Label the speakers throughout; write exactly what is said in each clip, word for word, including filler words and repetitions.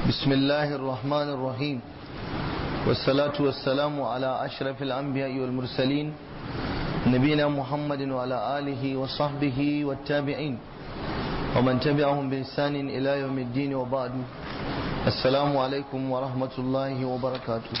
Speaker 1: بسم الله الرحمن الرحيم والصلاة والسلام على أشرف الأنبياء والمرسلين نبينا محمد وعلى آله وصحبه والتابعين ومن تبعهم بإحسان إلى يوم الدين وبعد السلام عليكم ورحمة الله وبركاته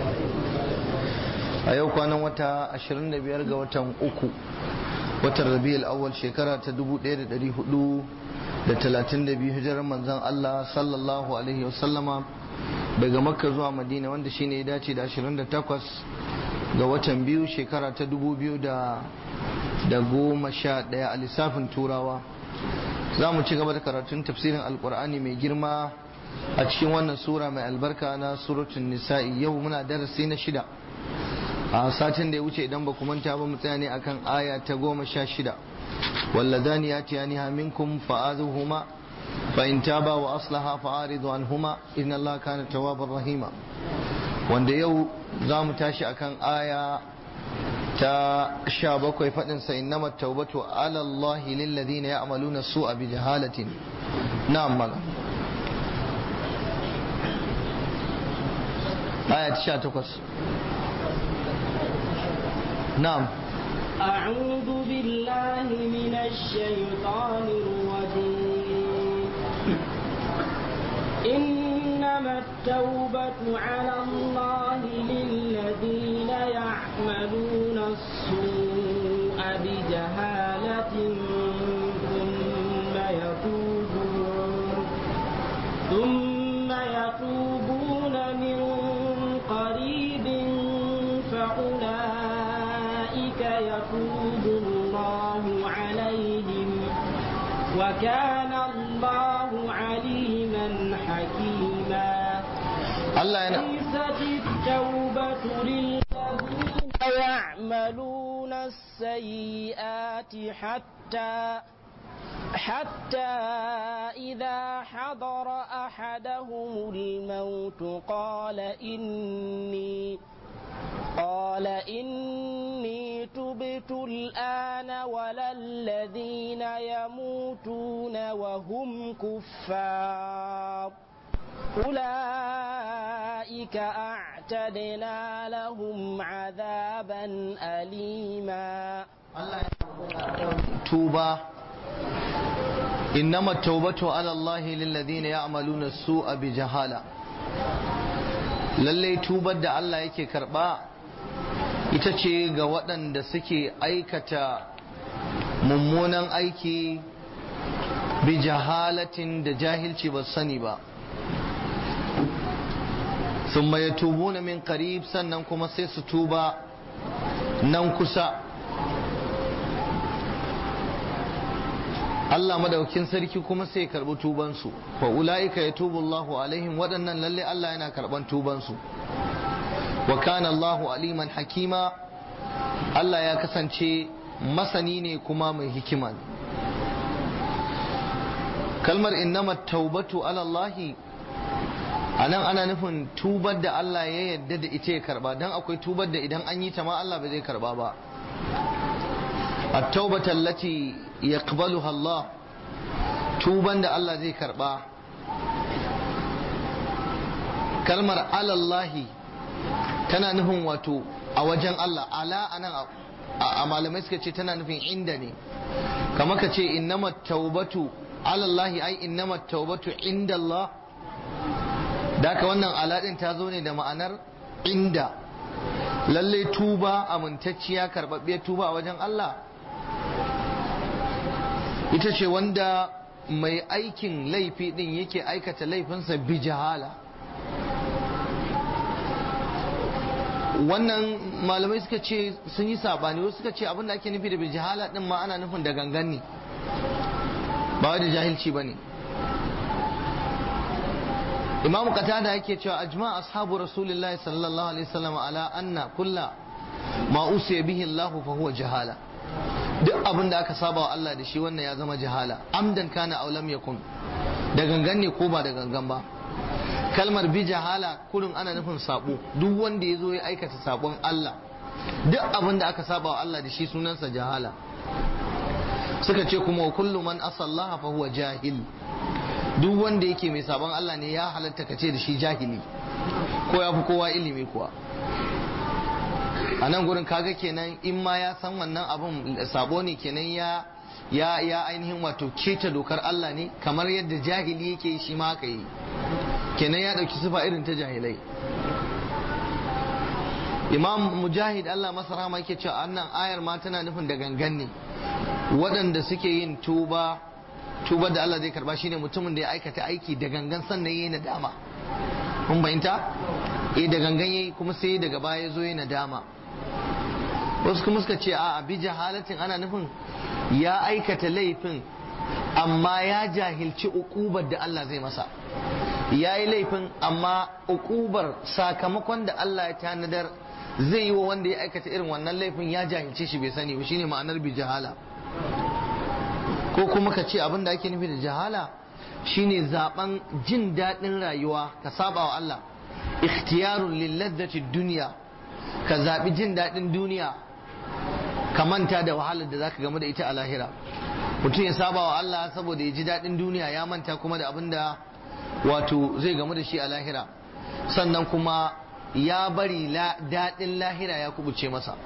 Speaker 1: أيوك أنا وتا أشرن بيرجع وتا أكو وتا الربيع الأول شكرا تدبو دير دري هدو da talatin da biyu hijirar manzon Allah sallallahu alaihi wasallama daga makka zuwa madina wanda shine ya dace da ashirin da takwas ga watan biyu shekara ta dubu biyu da goma sha daya a lissafin turawa. Za mu ci gaba da karatun tafsirin alkur'ani mai girma a cikin wannan sura mai albarka na suratun nisa'i. Yau muna darasi na shida. A satin da ya wuce idan ba ku manta ba mu tsaya ne akan aya ta goma sha shida. واللذان يأتيانها منكم فآذوهما فإن تابا وأصلحا فأعرضوا عنهما إن الله كان توابا رحيما. wanda yau za mu tashi akan aya ta sha bakwai faɗin sa innama tawbatu ala Allah lil ladina ya'maluna su'a bi jahalatin. na'am mala aya ta sha takwas. na'am
Speaker 2: أعوذ بالله من الشيطان الرجيم إنما التوبة على الله للذين يعملون السوء بجهالة ثم يتوبون ثم يتوبون من قريب فأولئك يتوب الله عليهم وكان الله عليما حكيما. ليست التوبة للذين يعملون السيئات حتى حتى إذا حضر أحدهم الموت قال إني قال إني تبت الآن ولا الذين يموتون وهم كفار أولئك أعتدنا لهم عذابا أليما.
Speaker 1: توبة إنما التوبة على الله للذين يعملون السوء بجهالة. lallai tubar da Allah yake karba ita ce ga waɗanda suke aikata mummunan aiki bi jahalatin da jahilci ba sani ba, sun mai tubu na min qarib, sannan kuma sai su tuba nan kusa. Allah madaukin sarki kuma sai karbi tubansu. Fa ulaika yatubu Allahu alaihim, waɗannan lalle Allah yana karban tubansu. Wa kana Allahu aliman hakima, Allah ya kasance masani ne kuma mai hikima ne. Kalmar innamat taubatu ala Allah anan ana nufin tubar da Allah ya yarda da ita ya karba, dan akwai tubar da idan an yi ta ma Allah ba zai karba ba. At-taubata allati yaqbaluha Allah, tuban da Allah zai karba. Kalmar alallahi tana nufin wato a wajen Allah. Ala anan a malamai suka ce tana nufin inda ne, kama ka ce innamat taubatu alallahi ai innamat taubatu inda Allah. da haka wannan ala din ta zo ne da ma'anar inda. lalle tuba amintacciya karbabbiyar tuba a wajen Allah ita ce wanda mai aikin laifi din yake aikata laifinsa bi jahala. wannan malamai suka ce sun yi sabani, wasu suka ce abinda ake nufi da bi jahala din ma ana nufin da gangan ne, ba wai da jahilci bane. Imam Qatada yake cewa ajma ashabu rasulillahi sallallahu alaihi wasallam ala anna kulla ma usiya bihi Allah fa huwa jahala. duk abin da aka saba wa Allah da shi wannan ya zama jahala, amdan kana aw lam yakun, da gangan ne ko ba da gangan ba. Kalmar bi jahala kurin ana nufin sabo, duk wanda ya zo ya aikata sabon Allah, duk abin da aka saba wa Allah da shi sunansa jahala. Suka ce kuma kullu man asallaha fa huwa jahil, duk wanda yake mai sabon Allah ne ya halatta ka ce da shi jahili ko ya fi kowa ilimi kuwa. A nan gurin kaga kenan in ma ya san wannan abun sabo ne kenan ya ya ya ainihin wato keta dokar Allah ne, kamar yadda jahili yake shi ma haka yi, kenan ya dauki sifa irin ta jahilai. Imam Mujahid Allah masa rahama yake cewa annan ayar ma tana nufin da gangan ne, waɗanda suke yin tuba tuba da Allah zai karba shine mutumin da ya aikata aiki da gangan sannan yayi nadama. Kun bayanta? Eh da gangan yayi kuma sai daga baya ya zo yayi nadama. Wasu kuma suka ce a bi jahalatin ana nufin ya aikata laifin amma ya jahilci ukubar da Allah zai masa. Ya yi laifin amma ukubar sakamakon da Allah ya tanadar zai yi wa wanda ya aikata irin wannan laifin ya jahilce shi bai sani ba, shine ma'anar bi jahala. Ko kuma ka ce abin da ake nufi da jahala shine zaben jin daɗin rayuwa ka saba wa Allah, ikhtiyarun lilladzati dunya, ka zabi jin daɗin duniya ka manta da wahalar da zaka gamu da ita a lahira. Mutum ya saba wa Allah saboda ya ji daɗin duniya ya manta kuma da abin da wato zai gamu da shi a lahira, sannan kuma ya bari daɗin lahira ya kubuce masa.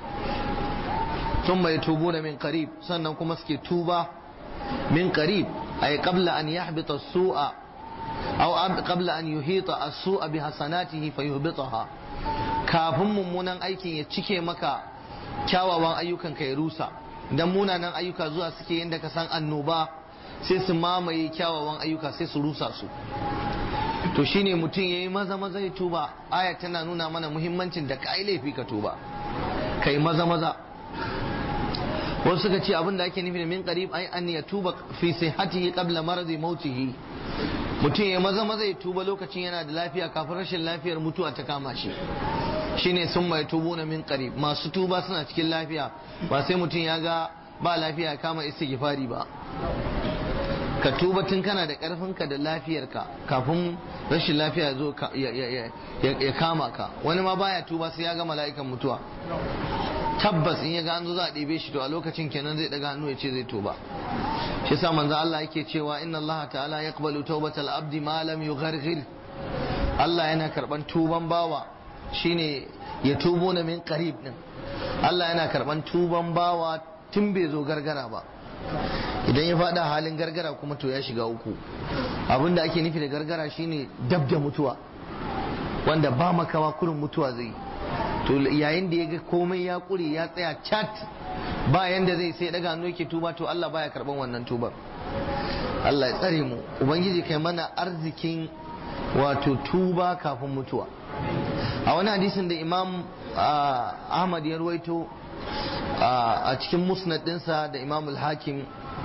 Speaker 1: Sun mai tubu da min qarib, sannan kuma suke tuba min qarib ay qabla an yahbita as-su'a aw qabla an yuhita as-su'a bi hasanatihi fayuhbitaha, kafin mummunan aikin ya cike maka kyawawan ayyukan ka ya rusa. Dan munanan ayyuka zuwa suke yanda ka san annoba sai su mamaye kyawawan ayyuka sai su rusa su. To shine mutum yayi maza maza ya tuba. Aya tana nuna mana muhimmancin da kai laifi ka tuba, kai maza maza. Wasu suka ce abin da ake nufi da min qarib ai an ya tuba fi sihhatihi qabla maradi mautihi, mutum ya maza maza ya tuba lokacin yana da lafiya kafin rashin lafiyar mutuwa ta kama shi. Shine sun mai tubu na min qarib, masu tuba suna cikin lafiya, ba sai mutum ya ga ba lafiya kama istighfari ba. Ka tuba tun kana da karfinka da lafiyarka kafin rashin lafiya zo ya kama ka. Wani ma baya tuba sai ya ga mala'ikan mutuwa. Tabbas in ya ga an zo za a ɗebe shi to a lokacin kenan zai daga hannu ya ce zai tuba. Shi yasa manzo Allah yake cewa inna Allah ta'ala yaqbalu tawbatal abdi ma lam yugharghir. Allah yana karban tuban bawa, shine ya tubo na min qarib din. Allah yana karban tuban bawa tun bai zo gargara ba. Idan ya faɗa halin gargara kuma to ya shiga uku. Abinda ake nufi da gargara shine dab da mutuwa, wanda ba makawa kurin mutuwa zai. To yayin da ya ga komai ya kure ya tsaya chat ba yanda zai sai daga hannu yake tuba, to Allah baya karban wannan tubar. Allah ya tsare mu. Ubangiji kai mana arzikin wato tuba kafin mutuwa. A wani hadisin da Imam Ahmad ya ruwaito a cikin musnad dinsa da Imam al-Hakim,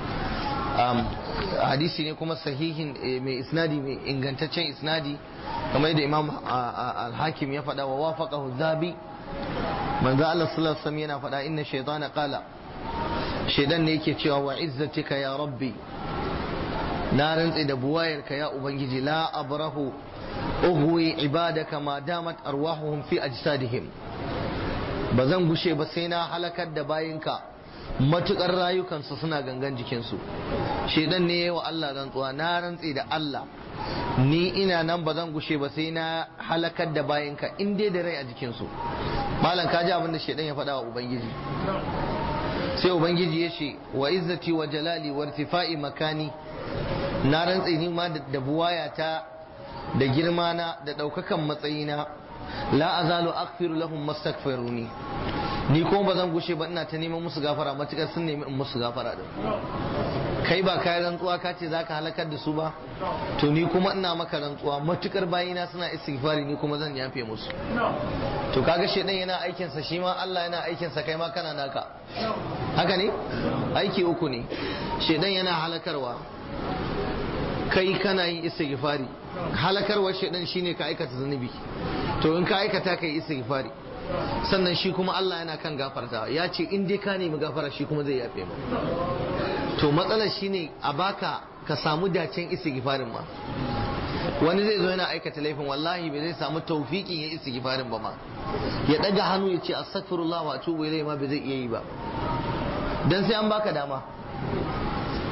Speaker 1: hadisi ne kuma sahihin mai isnadi mai ingantaccen isnadi kamar yadda Imam al-Hakim ya faɗa wa wafaqahu Zabi. Manzo Allah sallallahu alaihi wasallam yana faɗa inna shaytana qala, shaydan ne yake cewa wa izzatika ya rabbi, na rantsi da buwayarka ya ubangiji, la abrahu ughwi ibadaka ma damat arwahuhum fi ajsadihim, bazan gushe ba sai na halakar da bayinka matukar rayukansu suna gangan jikinsu. Shaydan ne wa Allah rantsuwa, na rantsi da Allah ni ina nan ba zan gushe ba sai na halakar da bayinka in dai da rai a jikinsu. Malam ka ji abin da shaidan ya faɗa wa ubangiji. Sai ubangiji ya ce wa izzati wa jalali wa irtifa'i makani, na rantsi ni ma da buwayata da girma na da ɗaukakan matsayina, la azalu aghfiru lahum mastaghfiruni, ni kuma ba zan gushe ba ina ta neman musu gafara matukar sun nemi in musu gafara din. Kai ba kai rantsuwa ka ce zaka halakar da su ba, to ni kuma ina maka rantsuwa matukar bayina suna istighfari ni kuma zan yafe musu. To kaga shedan yana aikin sa, shi ma Allah yana aikin sa, kai ma kana naka. Haka ne? Aiki uku ne. Shedan yana halakarwa, kai kana yin istighfari. Halakarwar shedan shine ka aikata zunubi, to in ka aikata kai istighfari. Sannan shi kuma Allah yana kan gafarta, ya ce in dai ka nemi gafara shi kuma zai yafe ma. To matsalar shine a baka ka samu dacen istighfarin ma. Wani zai zo yana aikata laifin wallahi bai zai samu taufiƙin ya istighfarin ba ma, ya daga hannu ya ce astaghfirullah wa atubu ilayhi ma bai zai iya yi ba, dan sai an baka dama.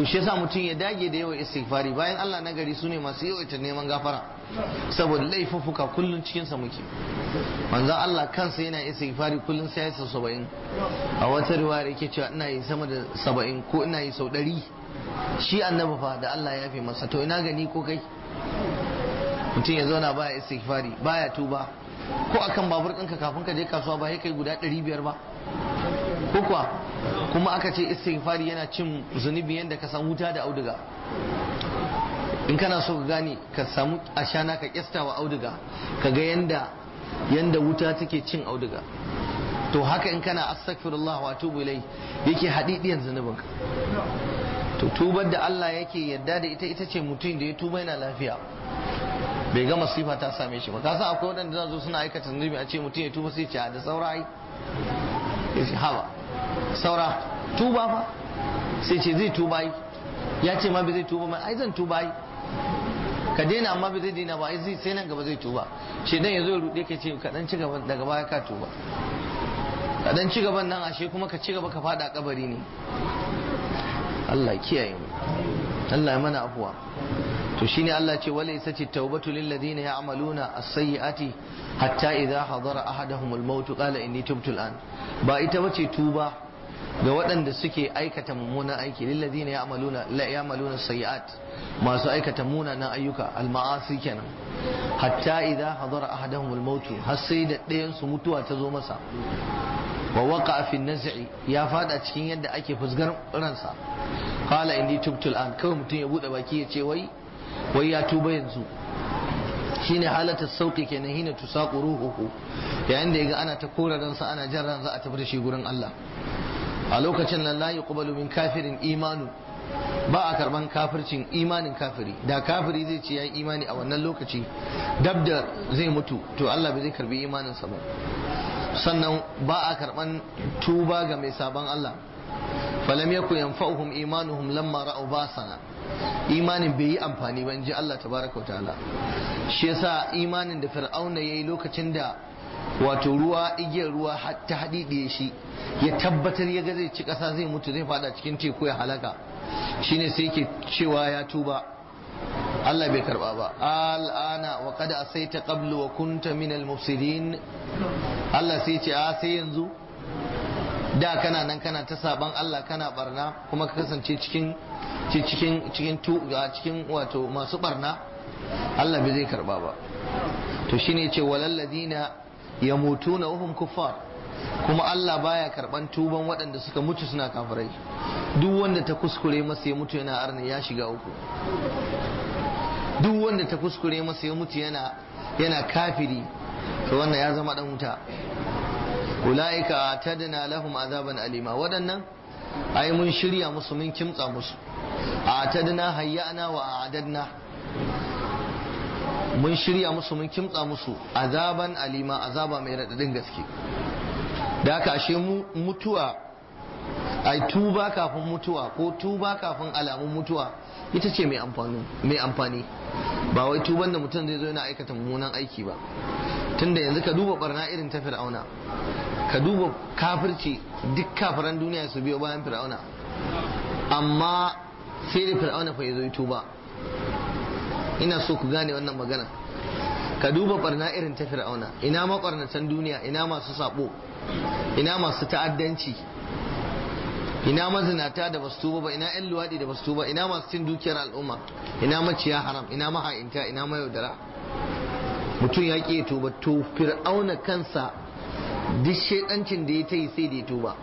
Speaker 1: to shi yasa mutum ya dage da yawan istighfari bayan Allah na gari sune masu yawaita neman gafara saboda laifuffuka kullun cikin sa muke manzon Allah kansa yana istighfari kullun sai ya sau saba'in a wata riwaya yake cewa ina yi sama da saba'in ko ina yi sau ɗari shi annabi fa da Allah ya yafe masa to ina gani ko kai mutum ya zauna baya istighfari baya tuba ko akan babur ɗinka kafin ka je kasuwa ba kai guda ɗari biyar ba ko kuwa kuma aka ce istighfari yana cin zunubi yadda ka san wuta da auduga in kana so ka gane ka samu ashana ka kyasta wa auduga ka ga yanda yanda wuta take cin auduga to haka in kana astaghfirullah wa atubu ilai yake hadidiyan zunubinka to tubar da Allah yake yadda da ita ita ce mutum da ya tuba yana lafiya bai ga masifa ta same shi ba ka san akwai wadanda za zo suna aikata zunubi a ce mutum ya tuba sai ce da saura ai sai hawa saura tuba fa sai ce zai tuba ai ya ce ma bai zai tuba ma ai zan tuba ai ka daina amma bai zai daina ba ai zai sai nan gaba zai tuba shedan ya zo ya rude ka ce ka dan ci gaba daga baya ka tuba ka dan ci gaban nan ashe kuma ka ci gaba ka fada kabari ne Allah kiyaye mu Allah ya mana afuwa to shine Allah ce wala isati tawbatu lil ladina ya'maluna as-sayyi'ati hatta idha hadara ahaduhum al-maut qala inni tubtu al-an ba ita bace tuba ga waɗanda suke aikata mummunan aiki lil ladina ya'maluna la ya'maluna as-sayyi'at masu aikata munanan ayyuka al-ma'asi kenan hatta idha hadara ahaduhum al-maut har sai da ɗayan su mutuwa ta zo masa wa waqa fi an-naz'i ya fada cikin yadda ake fusgar ransa qala inni tubtu al-an kawai mutum ya bude baki ya ce wai wai ya tuba yanzu shine halatar sauki kenan hina tusaqu ruhuhu yayin da yaga ana ta kora ransa ana jan ransa a tafi da shi gurin Allah a lokacin nan la yuqbalu min kafirin imanu ba a karban kafircin imanin kafiri da kafiri zai ce yayi imani a wannan lokaci dab da zai mutu to Allah bai zai karbi imanin sa ba sannan ba a karban tuba ga mai sabon Allah falam yakun yanfa'uhum imanuhum lamma ra'u basana imanin bai yi amfani ba in ji Allah tabaraka wa ta'ala shi yasa imanin da fir'auna yayi lokacin da wato ruwa igiyar ruwa ta hadidiye shi ya tabbatar ya ga zai ci kasa zai mutu zai fada cikin teku ya halaka shine sai yake cewa ya tuba Allah bai karba ba al'ana wa qad asaita qablu wa kunta min al-mufsidin Allah sai ce a sai yanzu da kana nan kana ta saban Allah kana barna kuma ka kasance cikin cikin cikin cikin wato masu barna Allah bai zai karba ba to shine yace walal ladina yamutuna wahum kuffar kuma Allah baya karban tuban waɗanda suka mutu suna kafirai duk wanda ta kuskure masa ya mutu yana arni ya shiga uku duk wanda ta kuskure masa ya mutu yana yana kafiri to wannan ya zama dan wuta ulaika atadna lahum azaban alima waɗannan ai mun shirya musu mun kimtsa musu atadna hayyana wa a'adadna mun shirya musu mun kimtsa musu azaban alima azaba mai radadin gaske da haka ashe mu mutuwa ai tuba kafin mutuwa ko tuba kafin alamun mutuwa ita ce mai amfani mai amfani ba wai tuban da mutum zai zo yana aikata mummunan aiki ba tunda yanzu ka duba barna irin ta fir'auna ka duba kafirci duk kafiran duniya su biyo bayan fir'auna amma sai da fir'auna fa ya zo tuba ina so ku gane wannan magana ka duba barna irin ta fir'auna ina mabarnatan duniya ina masu sabo ina masu ta'addanci ina mazinata da basu tuba ba ina yan luwadi da basu tuba ina masu cin dukiyar al'umma ina maciya haram ina maha'inta ina mayaudara mutum ya ƙi tuba to fir'auna kansa duk shedancin da ya ta yi sai da ya tuba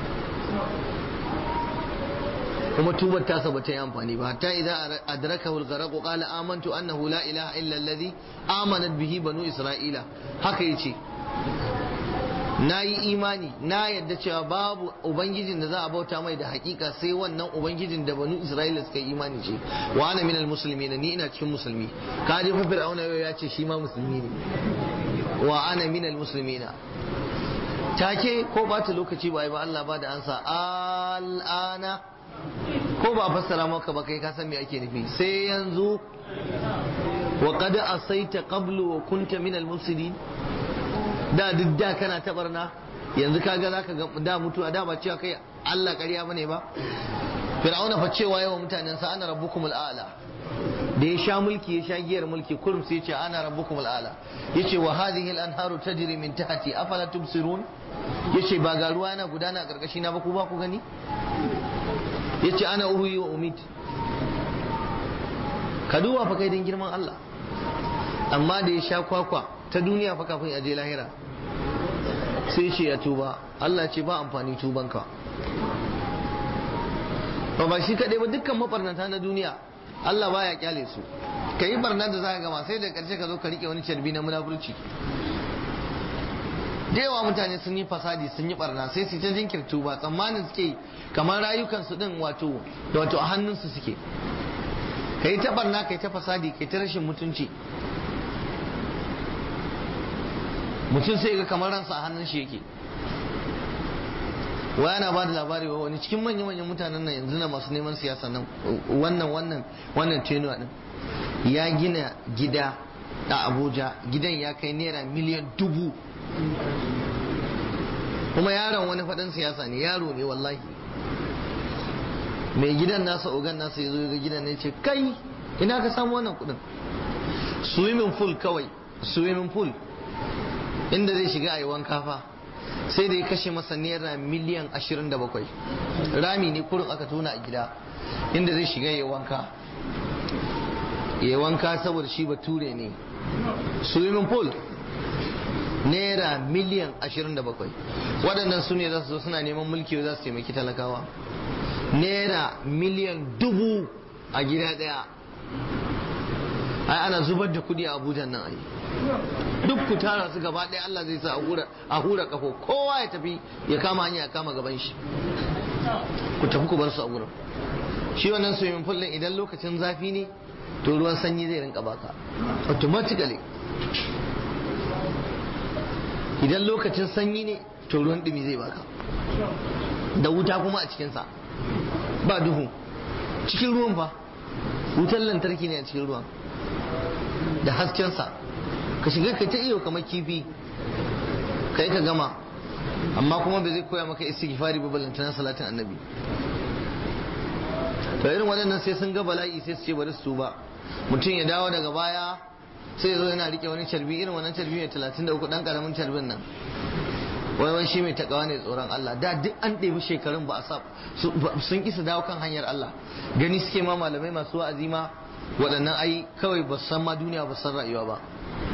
Speaker 1: kuma tubar tasa ba ta yi amfani ba hatta idan adrakahu al-gharq qala amantu annahu la ilaha illa alladhi amanat bihi banu isra'ila haka yace na yi imani na yadda cewa babu ubangijin da za a bauta mai da hakika sai wannan ubangijin da banu isra'ila suka yi imani ce wa ana minal muslimin ni ina cikin musulmi ka je fa fir'auna ya ce shi ma musulmi ne wa ana minal muslimina take ko ba ta lokaci ba ba Allah ba da ansa al'ana ko ba fassara maka ba kai ka san me ake nufi sai yanzu wa qad asaita qablu wa kunta minal mufsidin da duk da kana ta barna yanzu kaga zaka ga da mutuwa da ba cewa kai Allah ƙarya bane ba fir'auna fa cewa yawa mutanen sa ana rabbukumul a'la da ya sha mulki ya sha giyar mulki kurum sai ya ce ana rabbukumul a'la yace wa hadhihi al-anharu tajri min tahti afala tubsirun yace ba ga ruwa yana gudana a karkashi na ba ku ba ku gani yace ana uhyi wa umit ka duba fa kai din girman Allah amma da ya sha kwakwa ta duniya fa kafin ya je lahira sai ce ya tuba Allah ce ba amfani tubanka ba ba shi kadai ba dukkan mabarnata na duniya Allah baya kyale su ka yi barna da za ka gama sai da karshe ka zo ka rike wani carbi na munafurci da yawa mutane sun yi fasadi sun yi barna sai su ta jinkirtu ba tsammanin suke kamar rayukansu din wato wato a hannunsu suke ka yi ta barna ka yi ta fasadi ka yi ta rashin mutunci mutum sai ga kamar ransa a hannun shi yake wa yana ba da labari wa wani cikin manyan manyan mutanen nan yanzu na masu neman siyasa nan wannan wannan wannan tenuwa din ya gina gida a Abuja gidan ya kai naira miliyan dubu kuma yaron wani faɗin siyasa ne yaro ne wallahi mai gidan nasa ogan nasa ya zo ga gidan ne ce kai ina ka samu wannan kuɗin swimming pool kawai swimming pool inda zai shiga a yi wanka fa sai da ya kashe masa naira miliyan ashirin da bakwai rami ne kurin aka tona a gida inda zai shiga ya wanka ya wanka saboda shi bature ne swimming pool naira miliyan ashirin da bakwai waɗannan su ne za su zo suna neman mulki za su taimaki talakawa naira miliyan dubu a gida ɗaya ai ana zubar da kuɗi a abuja nan ai duk ku tara su gaba ɗaya Allah zai sa a hura kafo kowa ya tafi ya kama hanya ya kama gaban shi ku tafi ku bar su a gurin shi wannan swimming pool din idan lokacin zafi ne to ruwan sanyi zai rinka baka automatically idan lokacin sanyi ne to ruwan dumi zai baka da wuta kuma a cikinsa ba duhu cikin ruwan fa wutar lantarki ne a cikin ruwan da haskensa ka shiga ka ta iyo kamar kifi kai ka gama amma kuma bai zai koya maka istighfari ba balantana salatin annabi to irin waɗannan sai sun ga bala'i sai su ce bari su tuba mutum ya dawo daga baya sai zo yana rike wani carbi irin wannan carbi mai talatin da uku dan karamin carbin nan wai wai shi mai takawa ne tsoron Allah da duk an ɗebi shekarun ba a sa sun ki su dawo kan hanyar Allah gani suke ma malamai masu wa'azi ma waɗannan ai kawai ba san ma duniya ba san rayuwa ba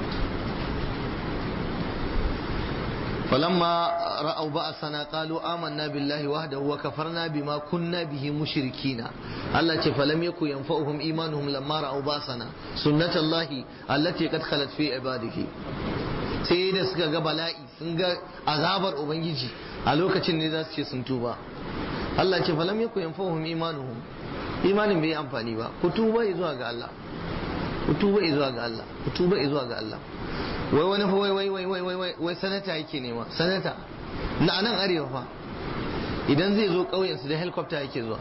Speaker 1: فلما رأوا بأسنا قالوا آمنا بالله وحده وكفرنا بما كنا به مشركين الله فلم يكن ينفعهم إيمانهم لما رأوا بأسنا سنة الله التي قد خلت في عباده sai da suka ga bala'i sun ga azabar ubangiji a lokacin ne za su ce sun tuba Allah ce falam yaku yanfa'uhum imanuhum imanin bai amfani ba ku tuba zuwa ga Allah ku tuba zuwa ga Allah ku tuba zuwa ga Allah wai wani fa wai wai wai wai wai wai wai sanata yake nema sanata na nan arewa fa idan zai zo ƙauyen su da helicopter yake zuwa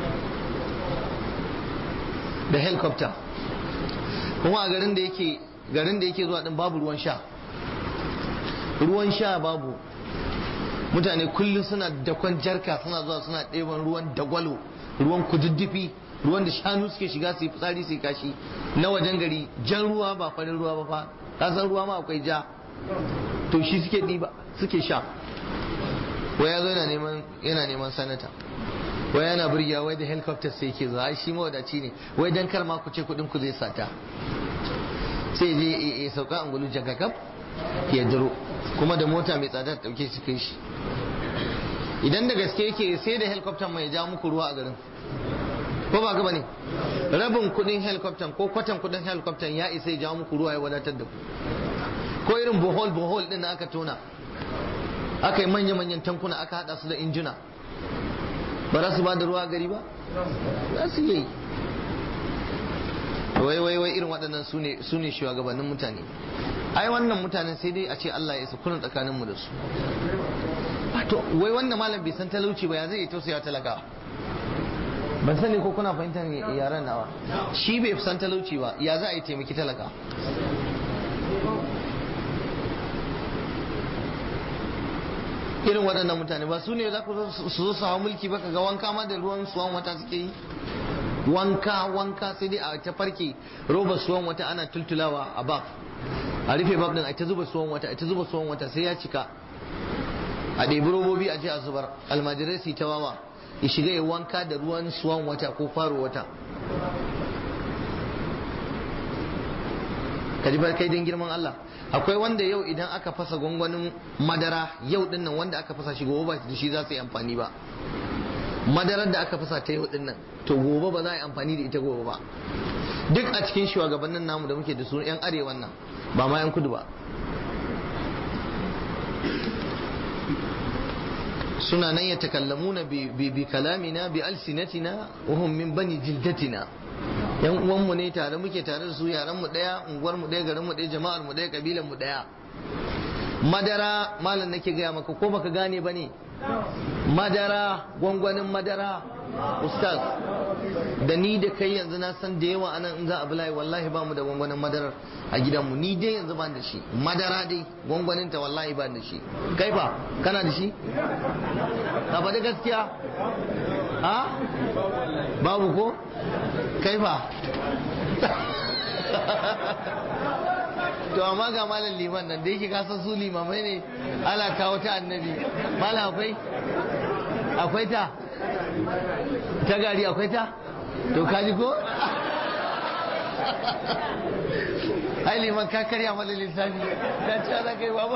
Speaker 1: da helicopter kuma a garin da yake garin da yake zuwa din babu ruwan sha ruwan sha babu mutane kullum suna dakon jarka suna zuwa suna ɗeban ruwan dagwalo ruwan kududdufi ruwan da shanu suke shiga su yi fitsari su yi kashi na wajen gari jan ruwa ba farin ruwa ba fa kasan ruwa ma akwai ja to shi suke ɗiba suke sha wai ya zo yana neman yana neman sanata wai yana burgiya wai da helicopter sai yake zuwa ai shi mawadaci ne wai dan kar ma ku ce kuɗin ku zai sata sai je ya sauka angulu jagagab ya duro kuma da mota mai tsada ta dauke shi kai shi idan da gaske yake sai da helicopter mai ja muku ruwa a garin ko ba ga bane rabin kudin helicopter ko kwatan kudin helicopter ya isa ya jawo muku ruwa ya wadatar da ku ko irin bohol bohol din da aka tona aka yi manya manyan tankuna aka hada su da injina ba za su ba da ruwa gari ba za su yi wai wai wai irin waɗannan su ne su ne shugabannin mutane ai wannan mutanen sai dai a ce Allah ya isa kullun tsakanin mu da su to wai wannan malam bai san talauci ba ya zai tausaya talaka ban sani ko kuna fahimtar yaran nawa shi bai san talauci ba ya za a yi taimaki talaka irin waɗannan mutane ba su ne za ku su zo su hau mulki ba, ga wanka ma da ruwan suwan wata suke yi, wanka wanka sai dai a ta farke roba suwan wata ana tultulawa a baf, a rufe baf din a ta zuba suwan wata a ta zuba suwan wata sai ya cika, a ɗebi robobi a je a zubar, almajirai su ta wawa ya shiga ya wanka da ruwan suwan wata ko faro wata. ka ji kai don girman Allah. Akwai wanda yau idan aka fasa gwangwanin madara yau din nan wanda aka fasa shi gobe ba da shi za su yi amfani ba, madarar da aka fasa ta yau din nan to gobe ba za a yi amfani da ita gobe ba. Duk a cikin shugabannin namu da muke da su yan arewan nan ba ma yan kudu ba, suna nan ya takallamuna bi kalamina bi alsinatina wa hum min bani jildatina. Yan uwanmu ne, tare muke tare da su, yaran mu daya, unguwar mu daya, garin mu daya, jama'ar mu daya, kabilan mu daya. Madara malam nake gaya maka ko baka gane bane, madara gwangwanin madara ustaz, da ni da kai yanzu na san da yawa anan in za a bulayi wallahi ba mu da gwangwanin madarar a gidanmu, ni dai yanzu ba da shi, madara dai gwangwanin ta wallahi ba da shi. Kai fa kana da shi? ka faɗi gaskiya? ha babu ko? kai fa? to amma ga malam liman nan da yake kasan su limamai ne ana kawo ta annabi, malam akwai akwai ta ta gari akwai ta? to kaji ko? ai liman ka karya mana lissafi ka ci ana kai babu.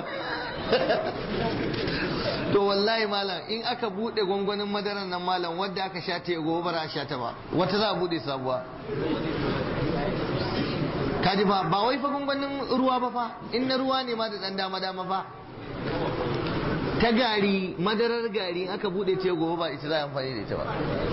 Speaker 1: to wallahi malam in aka bude gwangwanin madaran nan malam wadda aka sha ta gobe ba a sha ta ba, wata za a bude sabuwa. kaji ba ba wai fa gwangwanin ruwa ba fa, in na ruwa ne ma da dan dama dama fa, ta gari madarar gari aka bude ta gobe ba ita za a amfani da ita ba.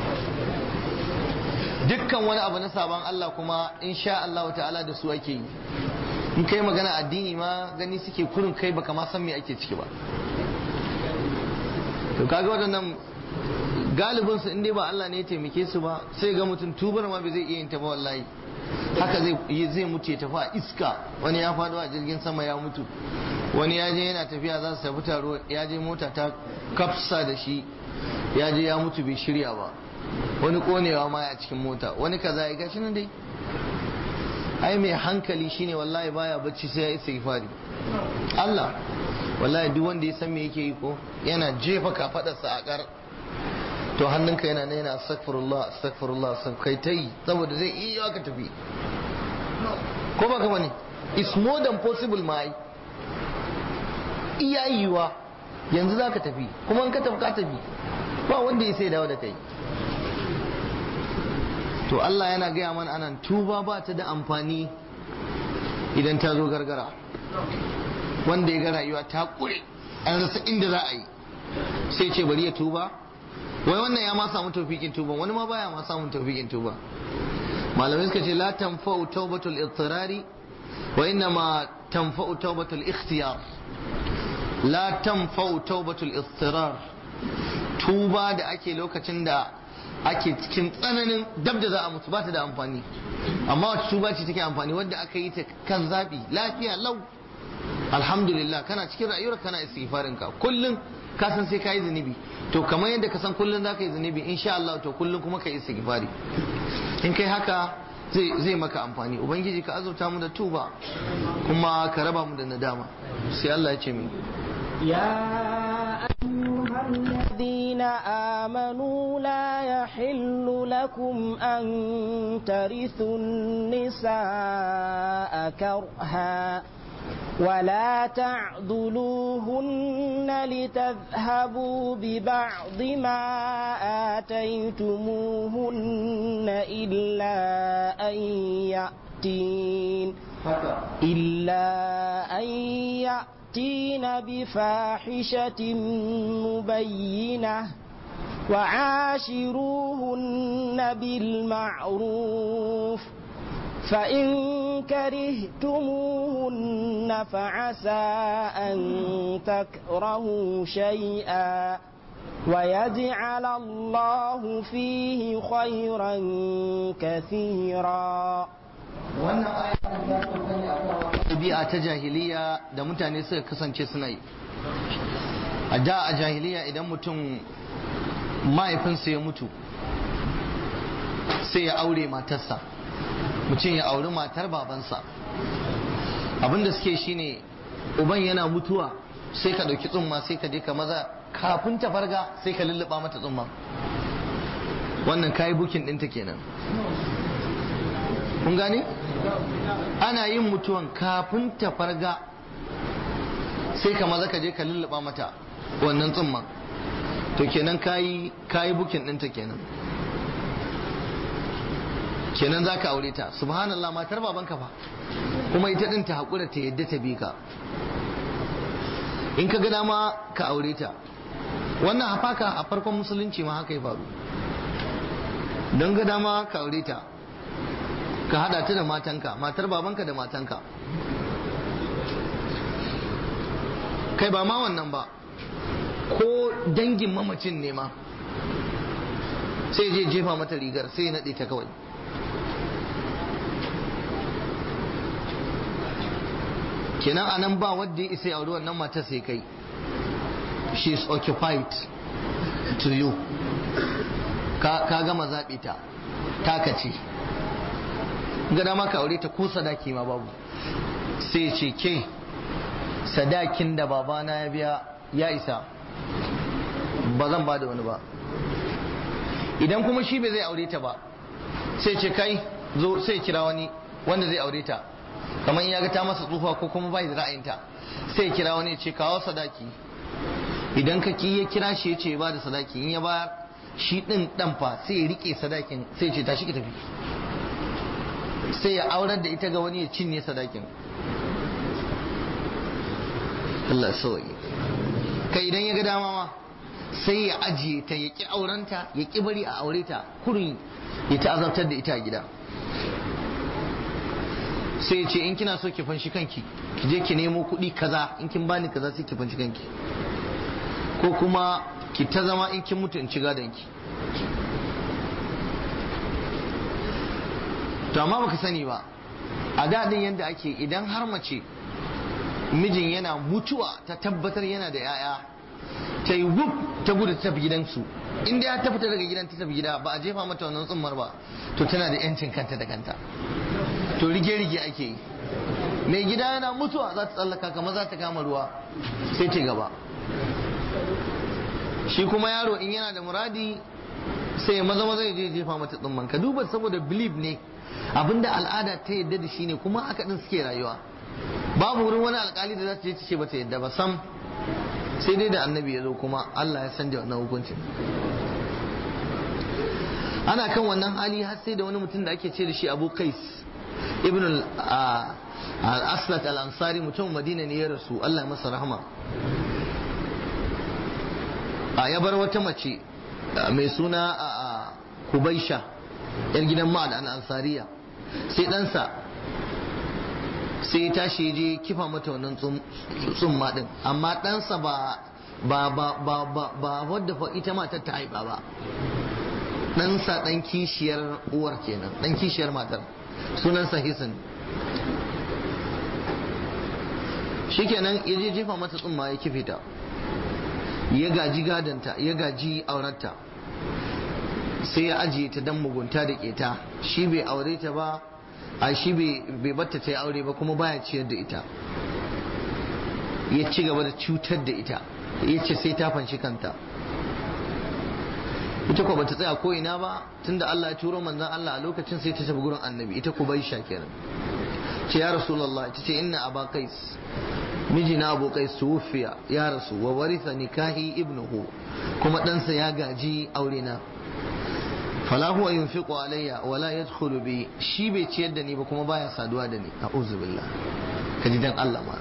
Speaker 1: dukkan wani abu na sabon Allah kuma insha Allah ta'ala da su ake yi. in kai magana addini ma gani suke kurin kai baka ma san me ake ciki ba. to kaga waɗannan galibin su inda ba Allah ne ya taimake su ba, sai ga mutum tubar ma bai zai iya yin ta ba wallahi. haka zai zai mutu ya tafi a iska, wani ya faɗo a jirgin sama ya mutu, wani ya je yana tafiya za su tafi taro, ya je mota ta kafsa da shi, ya je ya mutu bai shirya ba, wani konewa ma a cikin mota, wani kaza ya gashi nan dai. ai mai hankali shine wallahi baya bacci sai ya isa istighfari. Allah wallahi duk wanda ya san me yake yi ko yana jefa kafadarsa a kar, to hannunka yana ne yana astaghfirullah astaghfirullah sai kai tai, saboda zai iya ka tafi ko ba kama ne, it's more than possible ma ai iya yiwa yanzu zaka tafi, kuma in ka tafi ka tafi ba wanda ya sai dawo da kai. to Allah yana gaya mana anan tuba ba ta da amfani idan ta zo gargara, wanda ya ga rayuwa ta kure an rasa inda za a yi sai ce bari ya tuba. wai wannan ya ma samu tawfiqin tuba, wani ma baya ma samun tawfiqin tuba. malamai suka ce la tanfa'u tawbatul ittirari wa inna ma tanfa'u tawbatul ikhtiyar. la tanfa'u tawbatul ittirar, tuba da ake lokacin da ake cikin tsananin dab da za a mutu ba ta da amfani, amma wata tuba ce take amfani wadda aka yi ta kan zabi lafiya lau, alhamdulillah kana cikin rayuwar kana istighfarin ka kullun ka san sai ka yi zunubi, to kamar yadda ka san kullun za ka yi zunubi insha Allah to kullun kuma ka yi istighfari. in kai haka zai zai maka amfani. ubangiji ka azurta mu da tuba kuma ka raba mu da nadama. sai Allah ya ce min
Speaker 2: يا أيها الذين آمنوا لا يحل لكم أن ترثوا النساء كرها ولا تعضلوهن لتذهبوا ببعض ما آتيتموهن إلا أن يأتين إلا أن يأتين بفاحشة مبينة وعاشروهن بالمعروف فإن كرهتموهن فعسى أن تكرهوا شيئا ويجعل الله فيه خيرا كثيرا.
Speaker 1: ɗabi'a ta jahiliya da mutane suka kasance suna yi. a da a jahiliya idan mutum mahaifinsa ya mutu sai ya aure matarsa, mutum ya auri matar babansa. Abinda suke shine uban yana mutuwa sai ka ɗauki tsumma sai ka je ka maza kafin ta farga sai ka lulluɓa mata tsumma. Wannan kayi bukin ɗinta kenan. Kun gane? Ana yin mutuwan kafin ta farga sai ka maza ka je ka lulluɓa mata wannan tsumma. To kenan kayi kayi bukin ɗinta kenan. Kenan za ka aure ta. Subhanallah, matar babanka fa, kuma ita ɗin ta haƙura ta yadda ta bi ka. In ka ga dama ka aure ta. Wannan hafaka a farkon musulunci ma haka ya faru. Don ga dama ka aure ta, ka hada ta da matanka, matar babanka da matanka. Kai ba ma wannan ba, ko dangin mamacin ne ma sai je jefa mata rigar sai ya naɗe ta kawai. Kenan anan ba wadda ya isa ya auri wannan matar sai kai. She is occupied to you. Ka, ka gama zaɓi ta, taka ce. Ga dama ka aure ta ko sadaki ma babu. Sai ce ke sadakin da babana ya biya ya isa, ba zan ba da wani ba. Idan kuma shi bai zai aure ta ba, sai ce kai zo, sai kira wani wanda zai aure ta, kamar ya ga ta masa tsufa ko kuma bai da ra'ayinta, sai kira wani ya ce kawo sadaki. Idan ka ki ya kira shi ya ce ba da sadaki, in ya bayar shi din dan fa sai ya rike sadakin sai ya ce tashi ki tafi, sai ya aurar da ita ga wani ya cinye sadakin. Allah sauyi. Kai idan ya ga dama ma sai ya ajiye ta, ya ki aurenta, ya ki bari a aure ta, kurin ya ta azabtar da ita a gida. Sai ya ce in kina so ki fanshi kanki, ki je ki nemo kuɗi kaza, in kin bani kaza sai ki fanshi kanki, ko kuma ki ta zama in kin mutu in ci gadon ki. To amma baka sani ba, a daɗin yadda ake, idan har mace mijin yana mutuwa ta tabbatar yana da 'ya'ya, ta yi wuf ta gudu ta tafi gidansu, inda ya tafita daga gidan ta tafi gida ba a jefa mata wannan tsummar ba, to tana da 'yancin kanta da kanta. To rige-rige ake yi. Mai gida yana mutuwa za ta tsallaka kamar za ta kama ruwa sai ta gaba. Shi kuma yaro in yana da muradi sai maza maza ya je jefa mata tsumman. Ka duba, saboda believe ne, abinda al'ada ta yadda da shi ne, kuma haka din suke rayuwa. Babu wurin wani alkali da za ta je ta ce bata yadda ba sam, sai dai da annabi ya zo kuma Allah ya sanja wannan hukuncin. Ana kan wannan hali har sai da wani mutum da ake ce da shi Abu Qais ibn al-Aslat al-Ansari, mutum Madina ne ya rasu, Allah ya masa rahama. A ya bar wata mace mai suna Kubaisha, yar gidan Ma'ad al-Ansariya. Sai ɗansa sai ya tashi je kifa mata wannan tsumma din, amma ɗansa ba ba ba ba ba ba wadda fa ita matar ta haifa ba, ɗansa ɗan kishiyar uwar kenan, ɗan kishiyar matar, sunansa Hisan. Shikenan ya je jefa mata tsumma ya kife ta, ya gaji gadanta, ya gaji aurarta, sai ya ajiye ta dan mugunta da keta. Shi bai aure ta ba, a shi bai batta ta yi aure ba, kuma baya ciyar da ita, ya ci gaba da cutar da ita, ya ce sai ta fanshi kanta. Ita ko bata tsaya ko ina ba, tunda Allah ya turo manzon Allah a lokacin, sai ta tafi gurin annabi, ita ku bai sha kenan. Ce ya Rasulullah, ita ce inna Aba Qais, mijina Abu Qais tuwfiya ya rasu, wa waritha nikahi ibnuhu, kuma ɗansa ya gaji aure na. Fala huwa yunfiqu alayya wala yadkhulu bi, shi bai ciyar da ni ba kuma baya saduwa da ni. A'udhu billah. Kaji dan Allah ma,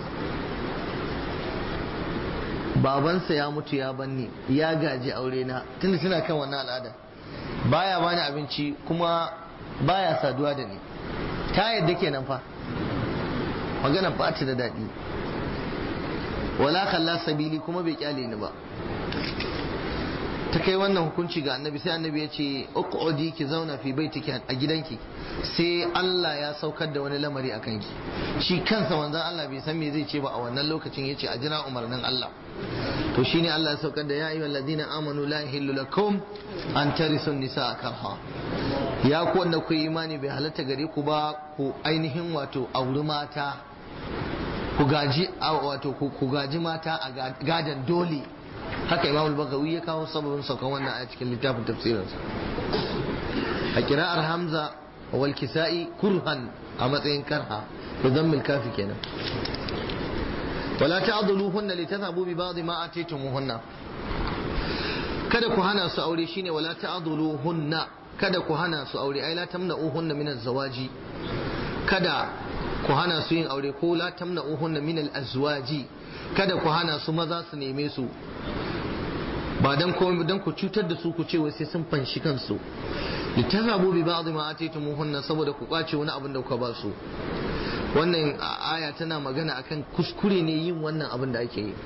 Speaker 1: babansa ya mutu ya banni, ya gaji aure na, tunda suna kan wannan al'ada, baya bani abinci kuma baya saduwa da ni. Ta yadda kenan fa, magana ba ta da daɗi. Wala kalla sabili, kuma bai kyale ni ba. ta kai wannan hukunci ga annabi sai annabi ya ce uqudi ki zauna fi baitiki a gidanki sai Allah ya saukar da wani lamari a kanki. Shi kansa manzon Allah bai san me zai ce ba a wannan lokacin, yace a jira umarnin Allah. To shine Allah ya saukar da ya ayyuhal ladina amanu la yahillu lakum an tarisu nisaa karha, ya ku wanda ku imani bai halatta gare ku ba ku ainihin wato auri mata, ku gaji wato ku gaji mata a gadan dole. Haka Imam al-Baghawi ya kawo sababin saukan wannan a cikin littafin tafsirinsa. A kira'ar Hamza wal Kisa'i kurhan a matsayin karha da zammil kafi kenan. wala ta'dhuluhunna litadhabu bi ba'd ma ataytumuhunna, kada ku hana su aure shine wala ta'dhuluhunna, kada ku hana su aure ai la tamna'uhunna min az-zawaji, kada ku hana su yin aure, ko la tamna'uhunna min al-azwaji, kada ku hana su maza su neme su, ba dan komai dan ku cutar da su ku ce wai sai sun fanshi kansu. litazhabu bi ba'd ma ataytumuhunna, saboda ku kwace wani abin da kuka ba su. Wannan aya tana magana akan kuskure ne yin wannan abin da ake yi.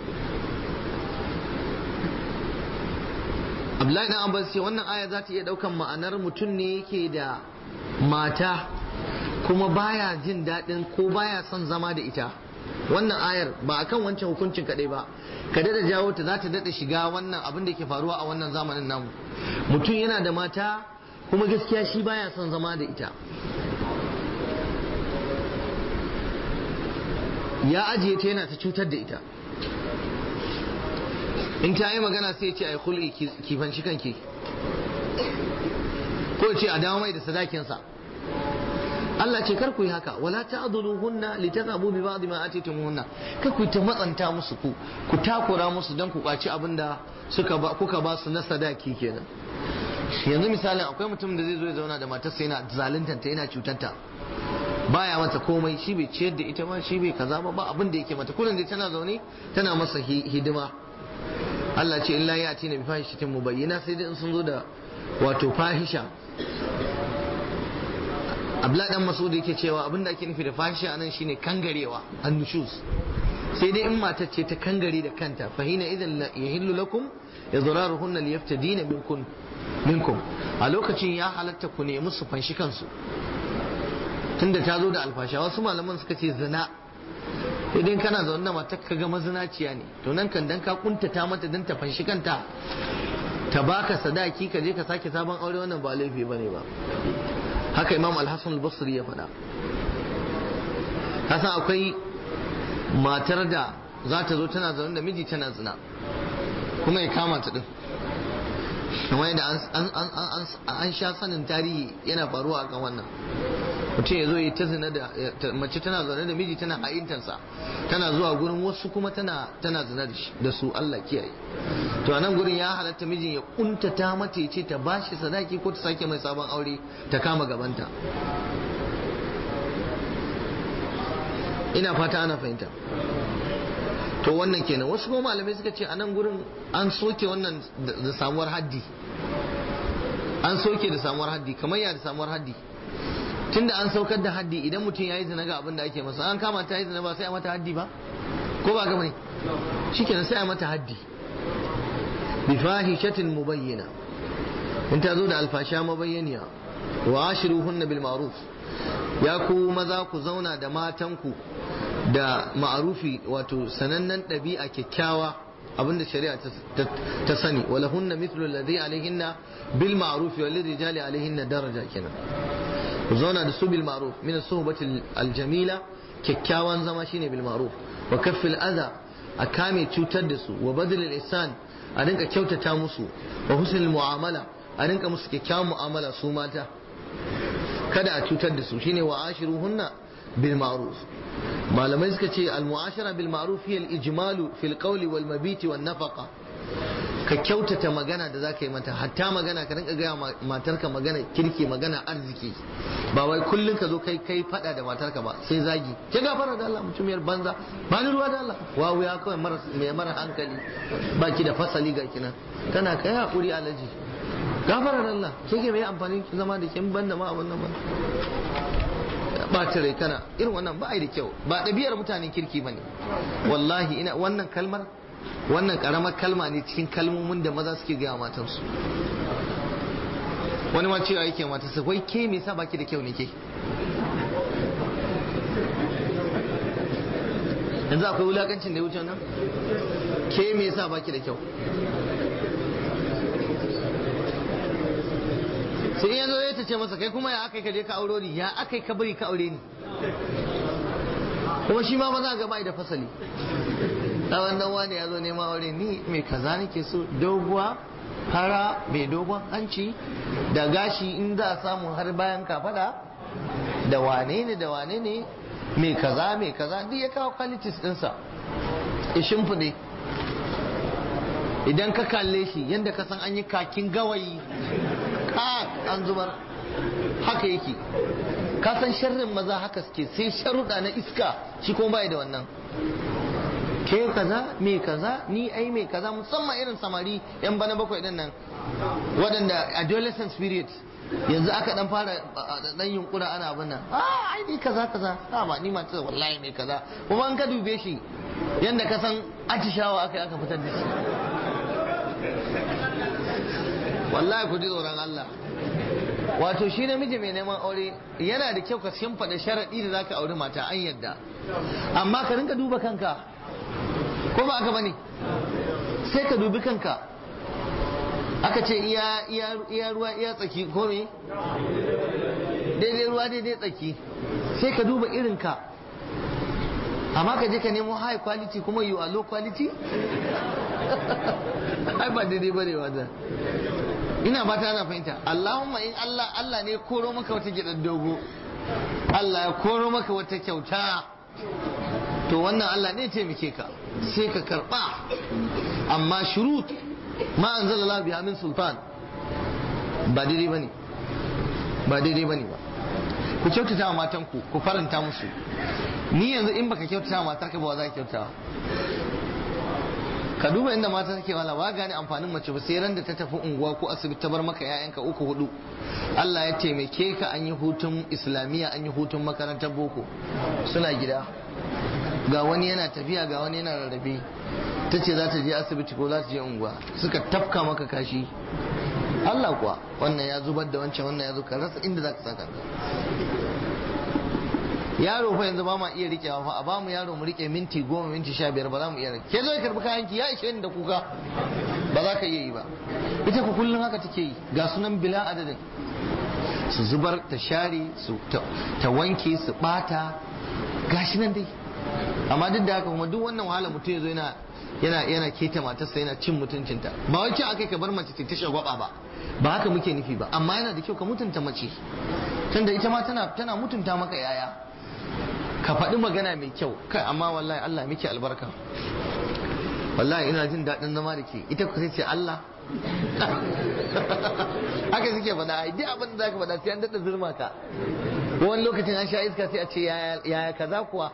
Speaker 1: Abdullahi dan Abbas ce wannan aya za ta iya daukan ma'anar mutum ne yake da mata kuma baya jin daɗin ko baya son zama da ita. Wannan ayar ba akan wancan hukuncin kaɗai ba, ka daɗa jawo ta za ta daɗa shiga wannan abin da ke faruwa a wannan zamanin namu. Mutum yana da mata kuma gaskiya shi baya son zama da ita, ya ajiye ta yana ta cutar da ita. In ta yi magana sai ce ai khul'i ki fanshi kanki, ko ce a dawo mai da sadakinsa. Allah ce kar ku yi haka, wala ta'dhuluhunna litadhabu bi ba'd ma atitumuhunna, kar ku ta matsanta musu, ku ku takura musu dan ku kwaci abinda suka ba kuka ba su na sadaki kenan. Yanzu misalin akwai mutum da zai zo ya zauna da matarsa yana zaluntanta yana cutanta, baya mata komai, shi bai ciyar da ita ba, shi bai kaza ba, ba abin da yake mata, kullum dai tana zaune tana masa hidima. Allah ce illa ya tina bi fahishatin mubayyina, sai dai in sun zo da wato fahisha. Abdullahi dan Mas'ud yake cewa abin da ake nufi da fahisha anan shine kangarewa, annushus. Sai dai in matar ce ta kangare da kanta, fa hina idan yahillu lakum idraruhunna liyaftadina minkum minkum, a lokacin ya halatta ku nemi su fanshi kansu tunda ta zo da alfasha. Wasu malaman suka ce zina, idan kana zaune da matar ka ga mazinaciya ne, to nan kan dan ka kuntata mata dan ta fanshi kanta ta baka sadaki ka je ka sake sabon aure, wannan ba laifi bane ba. Haka Imam Al-Hasan Al-Basri ya faɗa. Kasan akwai matar da za ta zo tana zaune da miji tana zina kuma ya kama ta din, kamar yadda an sha sanin tarihi yana faruwa akan wannan. Mutum ya zo ya ta zina da mace tana zaune da miji tana ha'intansa, tana zuwa gurin wasu kuma tana tana zina da su, Allah kiyaye. To a nan gurin ya halatta mijin ya kuntata mata ya ce ta bashi sadaki ko ta sake mai sabon aure ta kama gabanta. Ina fata ana fahimta. To wannan kenan. Wasu kuma malamai suka ce a nan gurin an soke wannan da samuwar haddi, an soke da samuwar haddi. Kamar ya da samuwar haddi, tunda an saukar da haddi, idan mutum ya yi zina ga abin da ake masa, an kama ta yi zina ba sai a mata haddi ba, ko ba gaba ne? Shikenan sai a mata haddi bi fahishatin mubayyana, in ta zo da alfasha mabayyaniya. Wa ashiruhunna bil ma'ruf, ya ku maza ku zauna da matanku da ma'arufi, wato sanannen ɗabi'a kyakkyawa, abinda shari'a ta sani. Walahunna mithlu alladhi alaihinna bil ma'ruf wal rijali alaihinna daraja kenan. Ku zauna da su bil ma'ruf min as-suhbati al-jamila, kyakkyawan zama shine bil ma'ruf. Wa kaffil adha, a kame cutar da su. Wa badl al-ihsan, a rinka kyautata musu. Wa husnul mu'amala, a rinka musu kyakkyawan mu'amala su mata, kada a cutar da su, shine wa ashiruhunna bil ma'ruf. Malamai suka ce al-mu'ashara bil ma'ruf hiya al-ijmalu fil qawli wal mabiti wan nafaqa. Ka kyautata magana da zaka yi mata, hatta magana ka rinka gaya matarka magana kirki, magana arziki, ba wai kullun ka zo kai kai fada da matarka ba sai zagi, ke gafara da Allah mutumiyar banza, ba ni ruwa da Allah, wawu ya kawai mara mai mara hankali, baki da fasali ga kina, kana kai hakuri alaji, gafara da Allah, ke ke mai amfani ki zama da kin banda ma abun nan ba, ba tare kana irin wannan ba ai da kyau, ba ɗabi'ar mutanen kirki bane. Wallahi ina wannan kalmar wannan karamar kalma ne cikin kalmomin da maza suke gaya matansu. Wani ma cewa yake mata su wai ke me yasa baki da kyau ne ke? Yanzu akwai wulakancin da ya wuce nan? Ke me yasa baki da kyau? Sai yanzu ya ce masa kai kuma ya akai ka je ka auro ni, ya akai ka bari ka aure ni. Kuma shi ma ba za ga bai da fasali. Da wannan wani ya zo neman aure ni mai kaza nake so, doguwa fara mai dogon hanci da gashi in za a samu har bayan kafada da wane ne da wane ne mai kaza mai kaza duk ya kawo qualities dinsa ya shimfiɗe. Idan ka kalle shi yadda ka san an yi kakin gawayi ka an zubar haka yake. Ka san sharrin maza haka suke, sai sharuɗa na iska shi kuma bai da wannan. Ke kaza me kaza ni ai me kaza, musamman irin samari yan bana bakwai din nan waɗanda adolescent period yanzu aka dan fara dan yunkura ana abin nan, ah ai ni kaza kaza, ah ba ni mata wallahi me kaza. Kuma an ka dube shi yanda ka san atishawa aka aka fitar da shi. Wallahi ku ji tsoron Allah. Wato shi namiji mai neman aure yana da kyau ka shimfiɗa sharaɗi da zaka auri mata, an yadda, amma ka rinka duba kanka, ko ba aka bane? Sai ka dubi kanka. Aka ce iya iya iya ruwa iya tsaki ko me? Daidai ruwa daidai tsaki. Sai ka duba irin ka. Amma ka je ka nemo high quality kuma you are low quality? Ai ba daidai bane wannan. Ina ba ta ana fahimta. Allahumma in Allah Allah ne ya koro maka wata gidan dogo, Allah ya koro maka wata kyauta, to wannan Allah ne ya taimake ka sai ka karba. Amma shurut ma anzalallahu biha min sultan ba daidai bane, ba daidai bane ba. Ku kyautata wa matanku, ku faranta musu. Ni yanzu in baka kyautata wa matarka ba za ka kyautata. Ka duba inda mata suke wala ba gane amfanin mace ba sai ran da ta tafi unguwa ko asibiti ta bar maka ƴaƴanka uku hudu. Allah ya taimake ka, an yi hutun islamiyya, an yi hutun makarantar boko, suna gida, ga wani yana tafiya ga wani yana rarrafe. Ta ce za ta je asibiti ko za ta je unguwa, suka tafka maka kashi. Allah kuwa wannan ya zubar da wancan, wannan ya zo, ka rasa inda za ka saka. Yaro fa yanzu ba ma iya rikewa fa, a ba mu yaro mu rike minti goma minti sha biyar ba za mu iya rike. Ke zo ya karbi kayan ki ya ishe ni da kuka, ba za ka iya yi ba. Ita ku kullum haka take yi, ga sunan bila adadin. Su zubar, ta share, su ta wanke, su bata, gashi nan dai. Amma duk da haka kuma duk wannan wahala mutum ya zo yana yana yana keta matarsa, yana cin mutuncinta. Ba wai ce akai ka bar mace ta shagwaba ba, ba haka muke nufi ba. Amma yana da kyau ka mutunta mace, tunda ita ma tana tana mutunta maka yaya. Ka faɗi magana mai kyau kai, amma wallahi Allah miki albarka, wallahi ina jin daɗin zama da ke. Ita ku sai ce Allah haka suke faɗa. Ai duk abin da zaka faɗa sai an daɗa zurma ka. Wani lokacin an sha iska sai a ce yaya kaza kuwa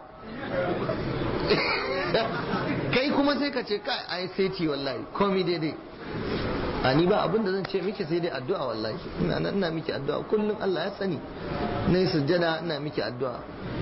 Speaker 1: kai kuma sai ka ce kai ai sai ci wallahi komai daidai. A ni ba abin da zan ce miki sai dai addu'a, wallahi ina nan ina miki addu'a kullum, Allah ya sani. Nayi sujjada ina miki addu'a,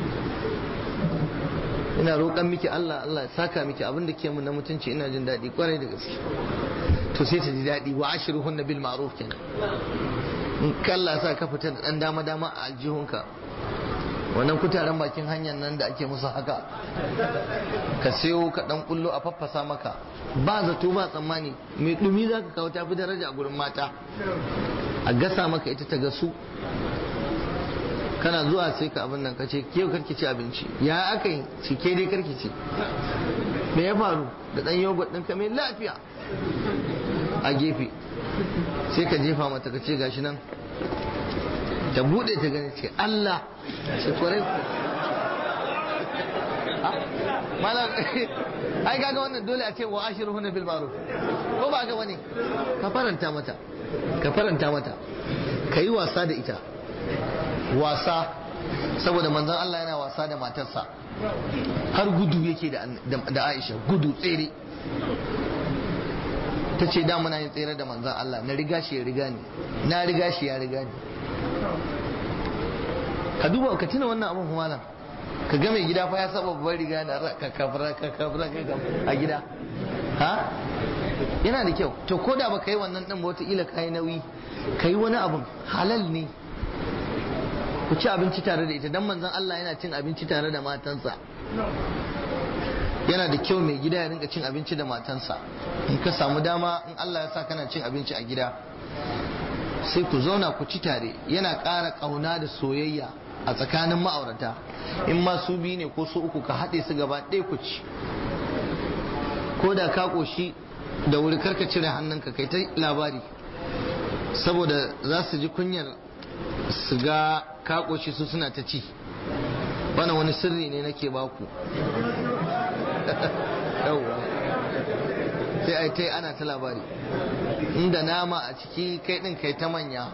Speaker 1: ina roƙan miki Allah Allah ya saka miki abin da ke mun na mutunci, ina jin daɗi kwarai da gaske. To sai ta ji daɗi. Wa ashiruhunna bil ma'ruf kenan. In kalla sa ka fita da dan dama dama a aljihunka, wannan kutaren bakin hanyar nan da ake musu haka, ka sayo ka dan kullo a faffasa maka, ba zato ba tsammani, mai dumi za ka kawo, tafi daraja a gurin mata. A gasa maka ita ta gasu, kana zuwa sai ka abin nan ka ce ke karki ci abinci, ya aka yi ci ke dai karki ci, me ya faru, da dan yogurt ɗinka mai lafiya a gefe, sai ka jefa mata ka ce gashi nan, ta bude ta gani ce Allah ce kwarai malam ai kaga wannan dole a ce wa ashiruhunna bil ma'ruf, ko ba ga wani? Ka faranta mata, ka faranta mata, ka yi wasa da ita, wasa. Saboda manzon Allah yana wasa da matarsa, har gudu yake da Aisha, gudu tsere. Ta ce da muna yin tsere da manzon Allah, na riga shi ya riga ni, na riga shi ya riga ni. Ka duba ka tuna wannan abin kuma nan, ka ga mai gida fa ya saba babbar riga na kakafura kakafura a gida, ha yana da kyau. To ko da baka yi wannan din ba wataƙila ka yi nauyi ka yi wani abun halal ne ku ci abinci tare da ita, dan manzon Allah yana cin abinci tare da matansa. Yana da kyau mai gida ya rinka cin abinci da matansa. In ka samu dama, in Allah ya sa kana cin abinci a gida, sai ku zauna ku ci tare, yana ƙara ƙauna da soyayya a tsakanin ma'aurata. In ma su biyu ne ko su uku ka haɗe su gaba ɗaya ku ci, ko da ka ƙoshi da wuri karka cire hannunka kai ta labari, saboda za su ji kunyar su ga ka ƙoshi su suna ta ci. Wannan wani sirri ne nake baku. Yawwa sai ai tai ana ta labari, inda nama a ciki kai din kai ta manya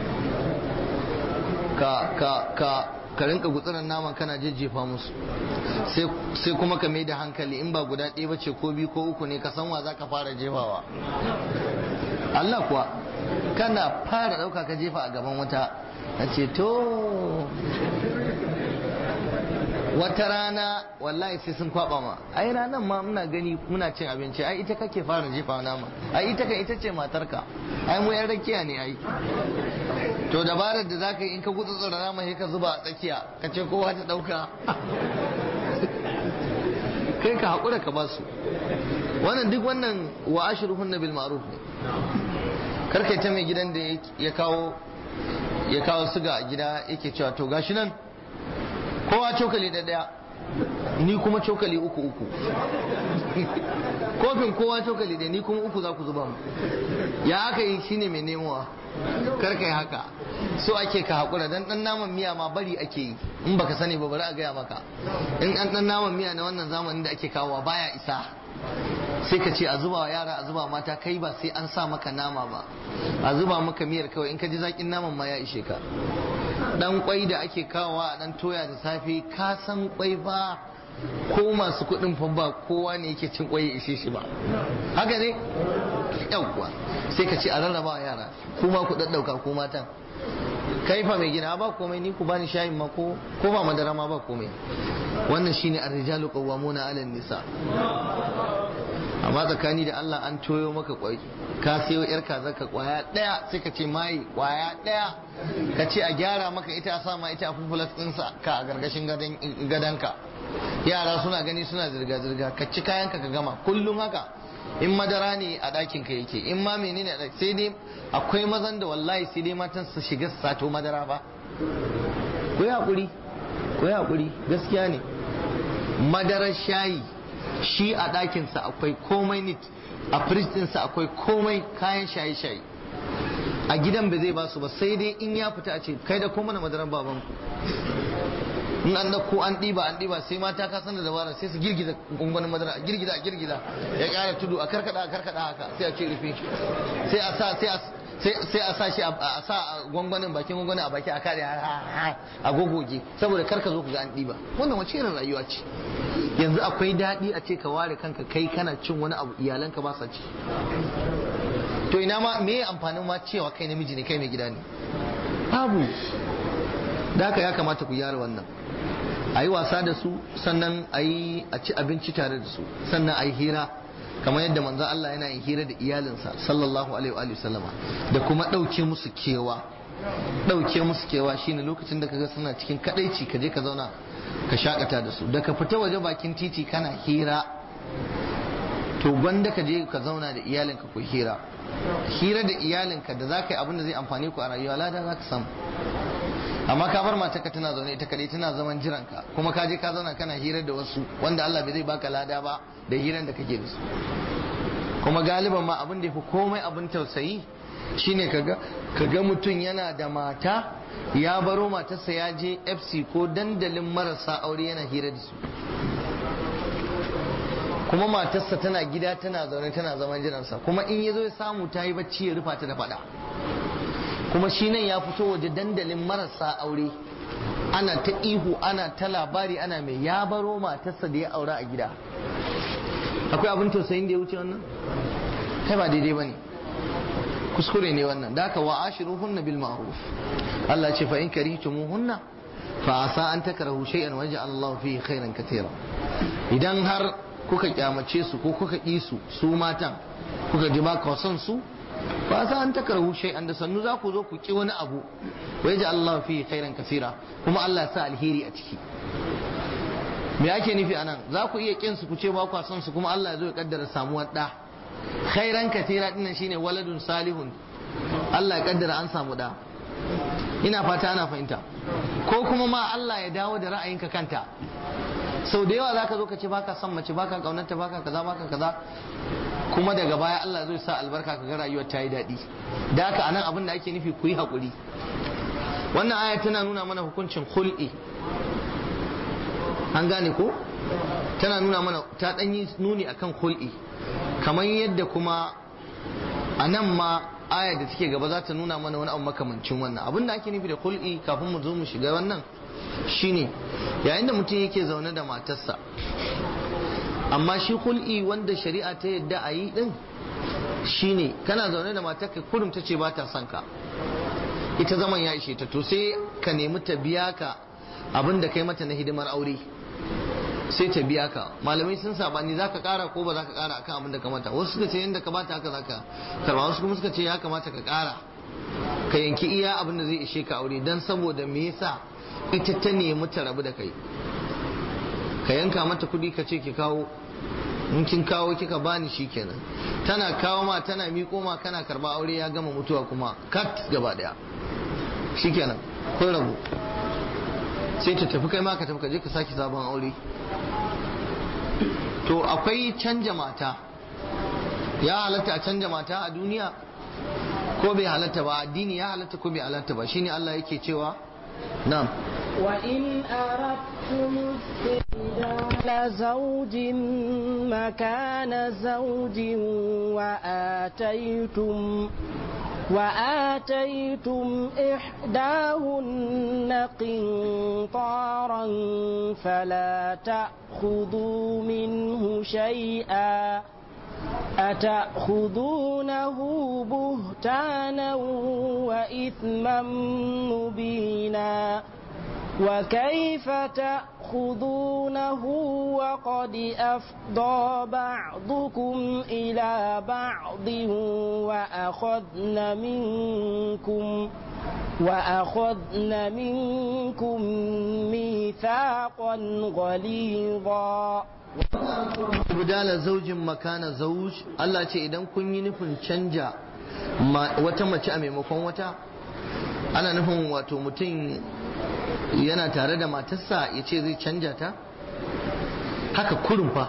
Speaker 1: ka ka ka ka rinka gutsuran naman kana jejjefa musu, sai sai kuma ka mai da hankali, in ba guda ɗaya bace ko biyu ko uku ne ka san wa zaka fara jefawa. Allah kuwa kana fara ɗauka ka jefa a gaban wata, a ce to wata rana wallahi sai sun kwaba ma, ai ranan ma muna gani muna cin abinci, ai ita kake fara jefa nama, ai ita kan ita ce matarka, ai mu yan rakiya ne ai. To dabarar da zaka yi in ka gudu tsara nama sai ka zuba a tsakiya ka ce kowa ta dauka kai ka hakura ka basu. Wannan duk wannan wa ashruhunna bil ma'ruf ne. Karkai ta mai gidan da ya kawo ya kawo suga a gida yake cewa to gashi nan kowa cokali da daya, ni kuma cokali uku uku kofin kowa cokali da ni kuma uku za ku zuba mu. Ya aka yi shine mai nemowa, karka yi haka. So ake ka haƙura, dan ɗan naman miya ma bari ake yi, in baka sani ba bari a gaya maka. In an ɗan naman miya na wannan zamanin da ake kawowa baya isa, sai ka ce a zuba wa yara, a zuba mata, kai ba sai an sa maka nama ba, a zuba maka miyar kawai, in ka ji zaƙin naman ma ya ishe ka. Dan kwai da ake kawowa a dan toya da safe, ka san kwai ba ko masu kuɗin fa ba kowa ne yake cin kwai ya ishe shi ba, haka ne? Yawwa sai ka ce a rarraba wa yara, kuma ku daddauka ko matan. Kai fa mai gina ba komai, ni ku bani shayin ma ko ko ba madara ma ba komai. Wannan shine ar-rijalu qawwamuna 'ala an-nisa. Amma tsakani da Allah an toyo maka kwai, ka sayo yar kaza ka kwaya daya, sai ka ce mai kwaya daya, ka ce a gyara maka ita, a sa ma ita a fufulas ɗinsa ka a gargashin gadanka. Yara suna gani suna zirga-zirga, ka ci kayanka ka gama. Kullum haka, in madara ne a ɗakin ka yake, in ma menene a sai dai akwai mazan da wallahi sai dai matan su shiga su sato madara ba. Ku yi haƙuri, ku yi haƙuri, gaskiya ne. Madarar shayi shi a ɗakinsa akwai komai nit, a firistinsa akwai komai kayan shaye-shaye. A gidan ba zai ba su ba, sai dai in ya fita a ce kai da kuma na madaran babanku. In an dauko an ɗiba an ɗiba, sai mata ka san da dabara, sai su girgiza gungunin madara, a girgiza a girgiza, ya ƙara tudu, a karkada a karkada haka, sai a ce rufe, sai a sa sai a sai a sa shi a sa gwangwanin bakin gwangwanin a baki a kare a gogoge, saboda karka zo ka ga an ɗiba. Wannan wace irin rayuwa ce? Yanzu akwai daɗi a ce ka ware kanka kai kana cin wani abu iyalanka ba sa ci. To ina ma me amfanin ma cewa kai namiji ne, kai mai gida ne? Babu. Da haka ya kamata ku gyara wannan. A yi wasa da su, sannan a yi a ci abinci tare da su, sannan a yi hira kamar yadda manzon Allah yana yin hira da iyalinsa sallallahu alaihi wa sallama, da kuma ɗauke musu kewa. Ɗauke musu kewa shine lokacin da kaga suna cikin kadaici ka je ka zauna ka shakata da su, da ka fita waje bakin titi kana hira, to gwanda ka je ka zauna da iyalinka ku hira. Hira da iyalinka da za ka yi abin da zai amfani ku a rayuwa, lada za ka samu. Amma ka bar matarka tana zaune ita kadai tana zaman jiranka, kuma ka je ka zauna kana hirar da wasu wanda Allah bai zai baka lada ba da hirar da kake da su. Kuma galiban ma abin da yafi komai abin tausayi shine kaga kaga mutum yana da mata, ya baro matarsa ya je F C ko dandalin marasa aure yana hira da su, kuma matarsa tana gida tana zaune tana zaman jiransa, kuma in ya zo ya samu ta yi bacci ya rufa ta da fada. Kuma shi nan ya fito waje dandalin marasa aure, ana ta ihu ana ta labari ana mai, ya baro matarsa da ya aura a gida. Akwai abin tausayin da ya wuce wannan? Kai ba daidai ba ne, kuskure ne wannan. Da haka wa ashiruhunna bil ma'ruf. Allah ce fa in karihtumuhunna fa asa an takrahu shay'an wa yaj'al Allah fihi khairan katira. Idan har kuka kyamace su ko kuka ƙi su su matan kuka ji ba ka son su ba sa an takarhu shay'an da sannu za ku zo ku ki wani abu wa yaji Allah fi khairan kasira kuma Allah ya sa alheri a ciki me ake nufi anan za ku iya kin su ku ce ba ku son su kuma Allah ya zo ya kaddara samuwar da khairan kasira dinnan shine waladun salihun Allah ya kaddara an samu da ina fata ana fahimta ko kuma ma Allah ya dawo da ra'ayinka kanta sau da yawa zaka zo ka ce baka son mace baka kaunarta baka kaza baka kaza kuma daga baya Allah zai sa albarka ka ga rayuwar ta yi daɗi da haka anan abin da ake nufi ku yi haƙuri wannan aya tana nuna mana hukuncin hul'i an gane ko tana nuna mana ta ɗan yi nuni akan hul'i kamar yadda kuma a nan ma aya da take gaba za ta nuna mana wani abu makamancin wannan abin da ake nufi da hul'i kafin mu zo mu shiga wannan shine yayin da mutum yake zaune da matarsa amma shi hul'i wanda shari'a ta yadda a yi din shine kana zaune da matarka kurum ta ce ba ta son ka ita zaman ya ishe ta to sai ka nemi ta biya ka abin da kai mata na hidimar aure sai ta biya ka malamai sun sabani za ka kara ko ba za ka kara akan abin da ka mata wasu suka ce yadda ka bata haka za ka karba wasu kuma suka ce ya kamata ka kara ka yanki iya abin da zai ishe ka aure dan saboda me yasa ita ta nemi ta rabu da kai ka yanka mata kudi ka ce ki kawo in kin kawo kika bani shikenan tana kawo ma tana miƙo ma kana karba aure ya gama mutuwa kuma kat gaba daya shikenan kun rabu sai ta tafi kai ma ka tafi ka je ka saki sabon aure to akwai canja mata ya halatta a canja mata a duniya ko bai halatta ba addini ya halatta ko bai halatta ba shine Allah yake cewa na'am
Speaker 2: وإن أردتم استبدال زوج مكان زوج وآتيتم وآتيتم إحداهن قنطارا فلا تأخذوا منه شيئا أتأخذونه بهتانا وإثما مبينا وكيف تأخذونه وقد أفضى بعضكم إلى بعض وأخذن منكم وأخذن منكم ميثاقا غليظا
Speaker 1: بدال زوج مكان زوج الله ce idan kun yi nufin canja wata mace a maimakon wata ana nufin wato mutum yana tare da matarsa ya ce zai canja ta haka kurum fa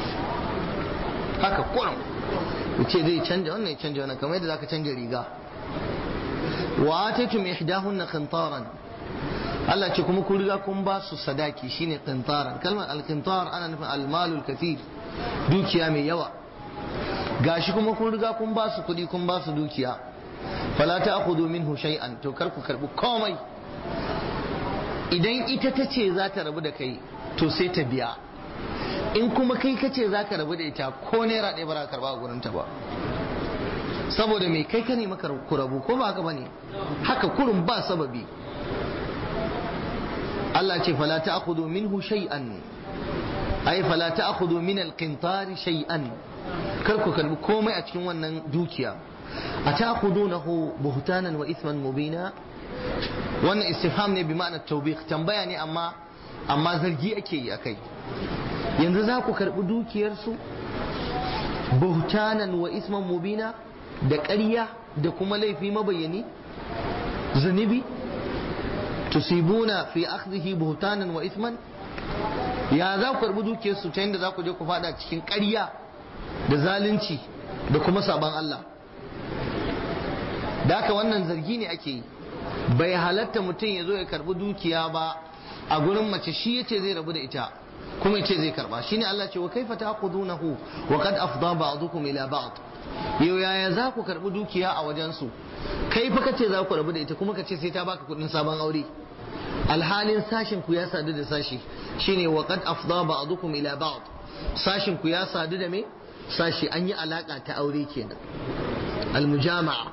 Speaker 1: haka kurum ya ce zai canja wannan ya canja wannan kamar yadda zaka canja riga wa ataytum ihdahunna qintaran Allah ce kuma ku riga kun ba su sadaki shine qintaran kalmar al-qintar ana nufin al-malul kathir dukiya mai yawa gashi kuma kun riga kun ba su kudi kun ba su dukiya fala ta'khudhu minhu shay'an to kar ku karbi komai idan ita ta ce za ta rabu da kai to sai ta biya in kuma kai ka ce za ka rabu da ita ko naira ɗaya ba za ka karba a gurinta ba saboda mai kai ka ne maka ku rabu ko ba haka bane haka kurun ba sababi Allah ce fala ta'khudhu minhu shay'an ay fala ta'khudhu min al-qintar shay'an kar ku karbi komai a cikin wannan dukiya ata'khudunahu buhtanan wa ithman mubina wannan istifham ne bi ma'anar tawbih tambaya ne amma amma zargi ake yi akai yanzu za ku karbi dukiyar su buhtanan wa isman mubina da ƙarya da kuma laifi mabayyani zunubi tusibuna fi akhdhihi buhtanan wa isman ya za ku karbi dukiyar su ta yadda za ku je ku fada cikin ƙarya da zalunci da kuma saban Allah da haka wannan zargi ne ake yi bai halatta mutum ya zo ya karbi dukiya ba a gurin mace shi yace zai rabu da ita kuma yace zai karba shine Allah ce wa kaifa ta'khudunahu wa qad afda ba'dukum ila ba'd yau yaya za ku karbi dukiya a wajen su kai fa kace za ku rabu da ita kuma kace sai ta baka kudin sabon aure alhalin sashin ku ya sadu da sashi shine wa qad afda ba'dukum ila ba'd sashin ku ya sadu da me sashi an yi alaka ta aure kenan almujama'a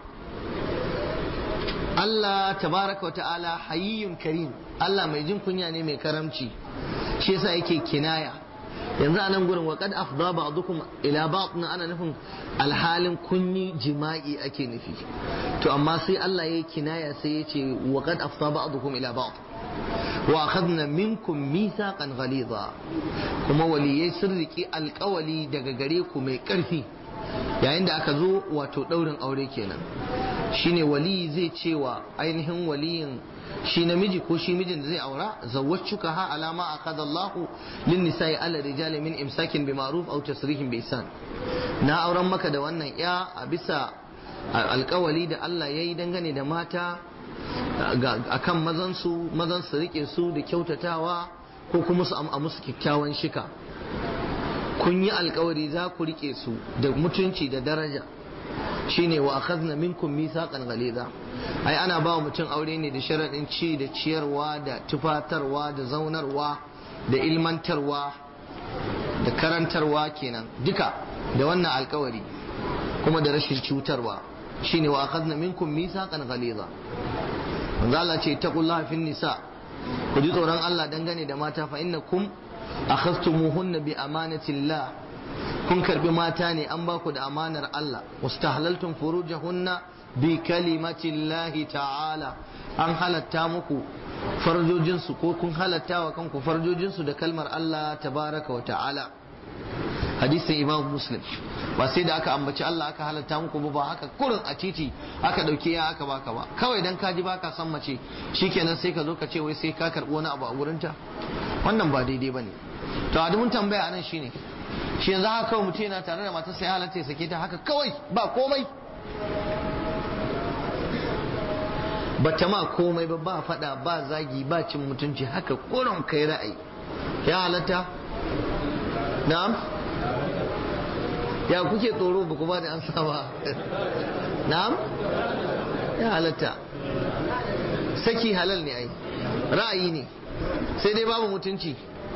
Speaker 1: Allah tabaraka wa ta'ala hayyun karim Allah mai jin kunya ne mai karamci shi yasa yake kinaya yanzu a nan gurin wa qad afdha ba'dukum ila ba'd ana nufin alhalin kunyi jima'i ake nufi to amma sai Allah ya kinaya sai ya ce wa qad afdha ba'dukum ila ba'd wa akhadna minkum mithaqan ghalidha kuma waliyai sun riki alƙawali daga gare ku mai ƙarfi yayin da aka zo wato daurin aure kenan shine wali zai cewa ainihin waliyin shi namiji ko shi mijin da zai aura zawwaccuka ha alama akada Allah lin nisa'i ala rijali min imsakin bi ma'ruf aw tasrihin bi ihsan na auren maka da wannan ya a bisa alƙawali da Allah yayi dangane da mata akan mazan su mazan su rike su da kyautatawa ko kuma su a musu kyakkyawan shika kun yi alƙawari za ku rike su da mutunci da daraja shine wa akhadna minkum mithaqan ghalidha ai ana ba mutum aure ne da sharadin ci da ciyarwa da tufatarwa da zaunarwa da ilmantarwa da karantarwa kenan duka da wannan alkawari kuma da rashin cutarwa shine wa akhadna minkum mithaqan ghalidha manzo Allah ce taqullaha fin nisa ku ji tsoron Allah dangane da mata fa innakum akhadtumuhunna bi amanatillah kun karbi mata ne an baku da amanar Allah wastahlaltum furujahunna bi kalimatillahi ta'ala an halatta muku farjojinsu ko kun halatta wa kanku farjojinsu da kalmar Allah tabaraka wa ta'ala hadisin imam muslim ba sai da aka ambaci Allah aka halatta muku ba haka kurin a titi aka dauke ya aka baka ba kawai dan kaji baka san mace shikenan sai ka zo ka ce wai sai ka karbi wani abu a gurinta wannan ba daidai bane to a mun tambaya anan shine shi yanzu haka kawai mutum yana tare da matarsa ya halatta ya sake ta haka kawai ba komai ba ta ma komai ba ba fada ba zagi ba cin mutunci haka kurin kai ra'ayi ya halatta na'am ya kuke tsoro ba ku ba da ansa ba na'am ya halatta saki halal ne ai ra'ayi ne sai dai babu mutunci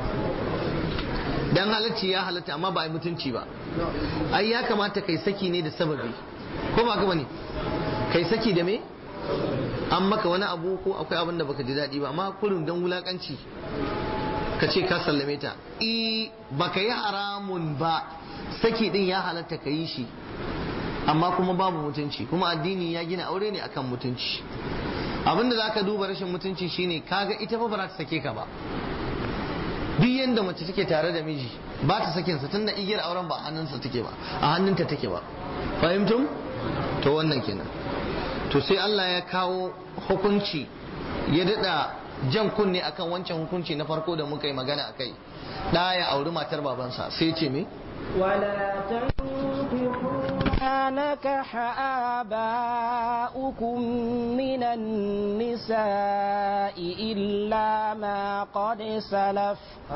Speaker 1: dan halacci ya halatta amma ba a yi mutunci ba ai ya kamata kai saki ne da sababi ko ba ka bane kai saki da me an maka wani abu ko akwai abin da baka ji daɗi ba amma kullum dan wulakanci ka ce ka sallame ta i baka yi haramun ba saki din ya halatta ka yi shi amma kuma babu mutunci kuma addini ya gina aure ne akan mutunci abinda zaka duba rashin mutunci shine kaga ita fa ba za ta sake ka ba duk yanda mace take tare da miji ba ta sakin sa tunda igiyar auren ba a hannunsa take ba a hannunta take ba fahimtum to wannan kenan to sai Allah ya kawo hukunci ya dada jan kunne akan wancan hukunci na farko da muka yi magana akai da ya auri matar babansa sai ce me
Speaker 2: ولا تنكحوا ما نكح آباؤكم من النساء إلا ما قد سلف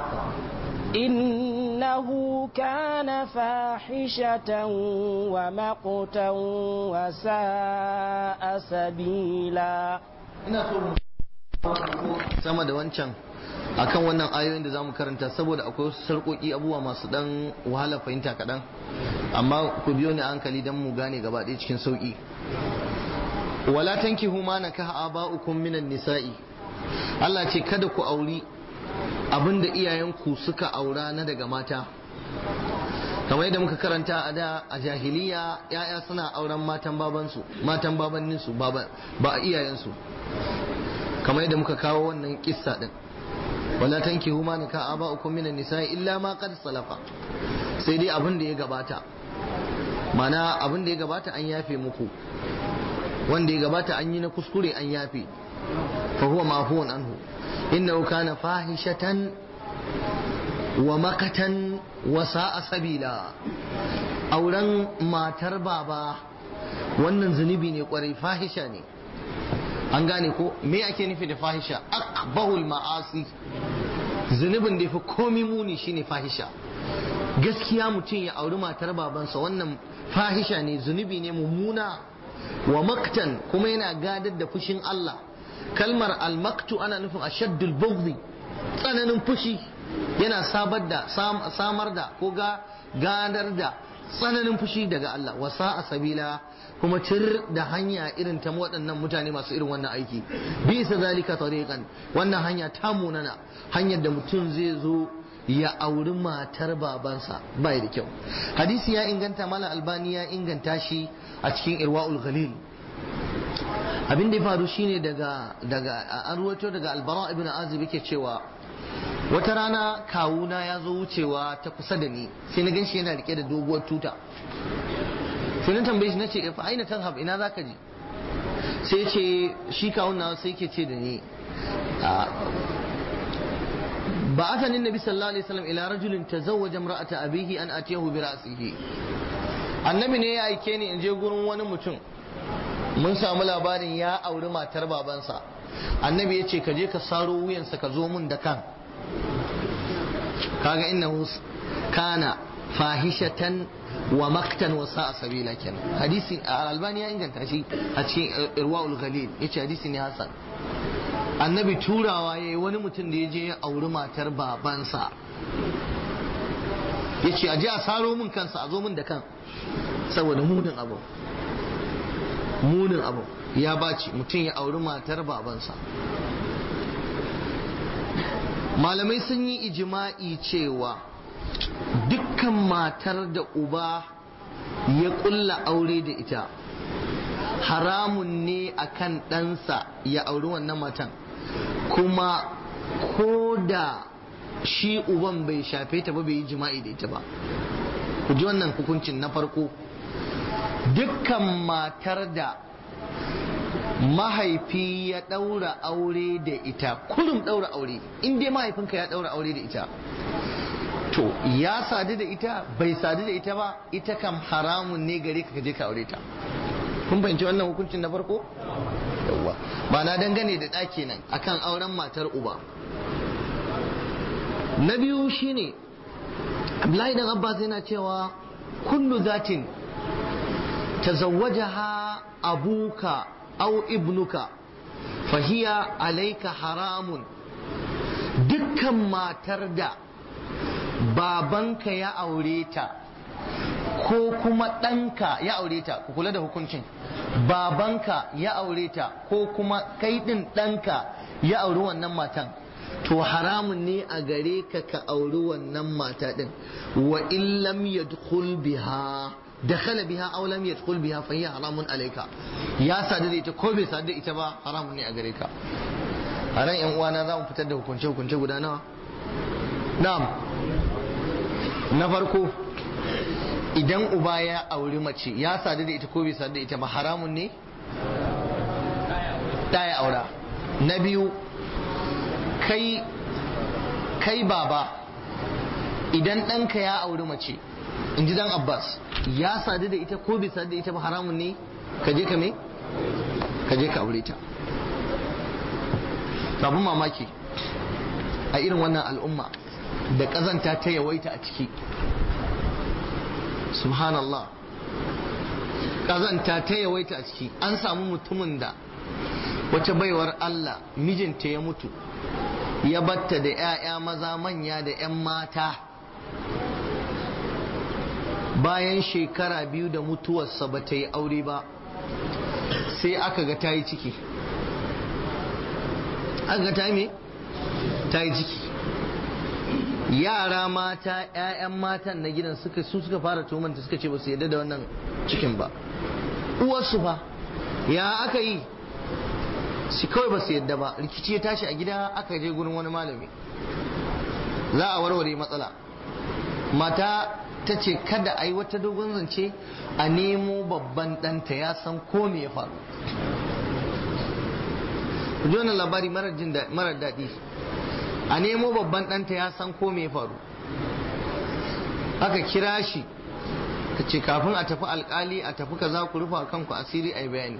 Speaker 2: إنه كان فاحشة ومقتا وساء سبيلا
Speaker 1: sama da wancan akan wannan ayoyin da zamu karanta saboda akwai wasu sarƙoƙi abubuwa masu dan wahala fahimta kaɗan amma ku biyo ni hankali dan mu gane gaba ɗaya cikin sauƙi wala tankihu ma nakaha aba'ukum minan nisa'i Allah ce kada ku auri abinda iyayenku suka aura na daga mata kamar yadda muka karanta a da a jahiliya ya'ya suna auren matan babansu matan babanninsu ba ba iyayensu kamar yadda muka kawo wannan kissa din wala tankihu ma naka aba'ukum minan nisa'i illa ma qad salafa sai dai abin da ya gabata mana abin da ya gabata an yafe muku wanda ya gabata an yi na kuskure an yafe fa huwa ma'fuun anhu innahu kana fahishatan wa makatan wa sa'a sabila auren matar baba wannan zunubi ne kwarai fahisha ne an gane ko me ake nufi da fahisha akbahul ma'asi zunubin da yafi komi muni shine fahisha gaskiya mutum ya auri matar babansa wannan fahisha ne zunubi ne mummuna wa maktan kuma yana gadar da fushin Allah kalmar al-maktu ana nufin ashaddul bughdi tsananin fushi yana sabar da samar da ko ga gadar da tsananin fushi daga Allah wasa a sabila kuma tir da hanya irin ta waɗannan mutane masu irin wannan aiki bisa zalika tariqan wannan hanya ta munana hanyar da mutum zai zo ya auri matar babansa bai da kyau. Hadisi ya inganta, Malam Albani ya inganta shi a cikin Irwaul Ghalil. Abin da ya faru shine daga daga an ruwaito daga Al-Bara ibn Azib yake cewa wata rana kawuna ya zo wucewa ta kusa da ni sai na ganshi yana rike da doguwar tuta. Sai na tambaye shi nace fa aina tanhab, ina zaka je? Sai ya ce shi kawun na sai yake ce da ni بعثني النبي صلى الله عليه وسلم إلى رجل تزوج امرأة أبيه أن أتيه برأسه. annabi ne ya aike ni in je gurin wani mutum mun samu labarin ya auri matar babansa. Annabi ya ce ka je ka saro wuyansa ka zo mun da kan. kaga innahu kana fahishatan wa maktan wa sa'a sabila kenan. Hadisi Al-Albani ya inganta shi a cikin Irwaul Ghalil, yace hadisi ne hasan. Annabi turawa yayi wani mutum da ya je ya auri matar babansa, yace aje a saro mun kansa a zo mun da kan, saboda munin abu munin abu ya baci mutum ya auri matar babansa. Malamai sun yi ijma'i cewa dukkan matar da uba ya kulla aure da ita haramun ne akan ɗansa ya auri wannan matan, kuma ko da shi uban bai shafe ta ba, bai yi jima'i da ita ba. Ku ji wannan hukuncin na farko. Dukkan matar da mahaifi ya ɗaura aure da ita, kullum ɗaura aure, in dai mahaifinka ya ɗaura aure da ita, to ya sadu da ita bai sadu da ita ba, ita kam haramun ne gare ka je ka aure ta. Kun fahimci wannan hukuncin na farko? Yawwa, ba na dangane da ɗaki nan akan auren matar uba. Na biyu shine Abdullahi dan Abbas yana cewa kullu zatin tazawwajaha abuka aw ibnuka fahiya alayka haramun. Dukkan matar da babanka ya aure ta ko kuma ɗanka ya aure ta, ku kula da hukuncin, babanka ya aure ta ko kuma kai ɗin ɗanka ya auri wannan matan, to haramun ne a gare ka ka auri wannan mata ɗin. wa in lam yadkhul biha dakhala biha aw lam yadkhul biha fa hiya haramun alayka. Ya sadu da ita ko bai sadu da ita ba, haramun ne a gare ka. A ran yan uwana za mu fitar da hukunce hukunce guda nawa? Na'am. Na farko, idan uba ya auri mace ya sadu da ita ko bai sadu da ita ba, haramun ne ta ya aura. Na biyu, kai kai baba idan ɗanka ya auri mace, in ji dan Abbas, ya sadu da ita ko bai sadu da ita ba, haramun ne ka je ka me ka je ka aure ta. Abun mamaki a irin wannan al'umma da ƙazanta ta yawaita a ciki, subhanallah, ƙazanta ta yawaita a ciki. An samu mutumin da wata baiwar Allah mijinta ya mutu ya batta da 'ya'ya maza manya da 'yan mata, bayan shekara biyu da mutuwarsa ba ta yi aure ba, sai aka ga ta yi ciki. Aka ga ta yi me? Ta yi ciki. Yara mata 'ya'yan matan na gidan suka su suka fara tumanta, suka ce ba su yarda da wannan cikin ba. Uwarsu fa ya aka yi, shi kawai ba su yarda ba. Rikici ya tashi a gida, aka je gurin wani malami za a warware matsala. Mata ta ce kada a yi wata dogon zance, a nemo babban ɗanta, ya san ko me ya faru. Ku ji wannan labari marar daɗi. A nemo babban ɗanta, ya san ko me ya faru. Aka kira shi, ka ce kafin a tafi alkali a tafi kaza, ku rufa kanku asiri a yi bayani.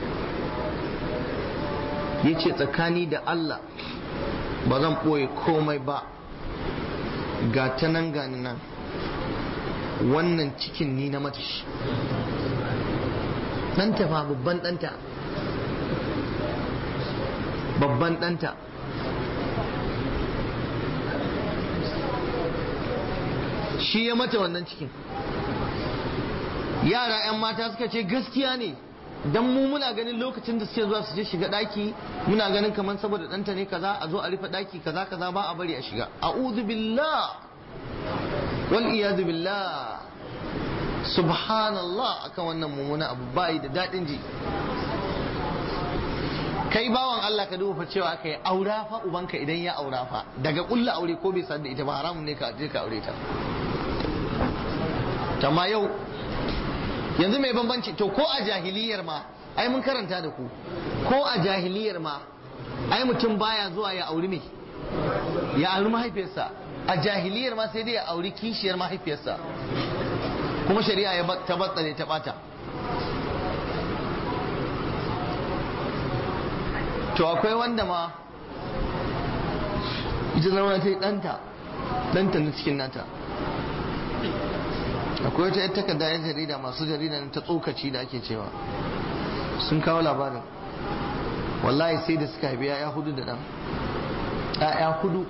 Speaker 1: Ya ce tsakani da Allah ba zan ɓoye komai ba, ga ta nan gani nan, wannan cikin ni na mata shi. Ɗanta fa, babban ɗanta, babban ɗanta. Shi ya mata wannan cikin. Yara 'yan mata suka ce gaskiya ne, dan mu muna ganin lokacin da suke zuwa su je shiga daki muna ganin kamar saboda danta ne kaza a zo a rufe daki kaza kaza ba a bari a shiga a'udhu billah wal iyad billah subhanallah akan wannan mummuna abu bai da dadin ji kai bawan Allah ka duba cewa aka yi aura fa ubanka idan ya aura fa daga kulla aure ko bai san da ita ba haramun ne ka je ka aure ta amma yau yanzu mai bambanci to ko a jahiliyar ma ai mun karanta da ku ko a jahiliyar ma ai mutum baya zuwa ya auri me ya auri mahaifiyarsa a jahiliyar ma sai dai ya auri kishiyar mahaifiyarsa kuma shari'a ya ta batsare ta bata to akwai wanda ma ita zama ta yi ɗanta ɗanta na cikin nata akwai wata yadda takarda yan jarida masu jarida ta tsokaci da ake cewa sun kawo labarin wallahi sai da suka haifi ya'ya hudu da ɗan ya'ya hudu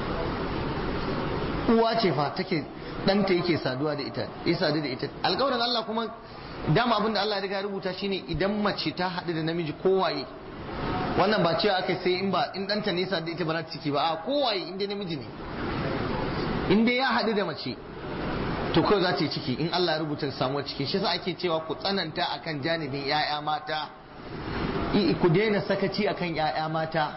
Speaker 1: uwa ce fa take ɗanta yake saduwa da ita ya sadu da ita alƙawarin Allah kuma dama abin da Allah ya riga rubuta shine idan mace ta haɗu da namiji kowaye wannan ba cewa aka sai in ba in ɗanta ne sadu da ita ba za ta ciki ba a kowaye inda namiji ne inda ya haɗu da mace to kawai za ta yi ciki in Allah ya rubuta samuwar ciki shi yasa ake cewa ku tsananta akan janibin 'ya'ya mata ku daina sakaci akan 'ya'ya mata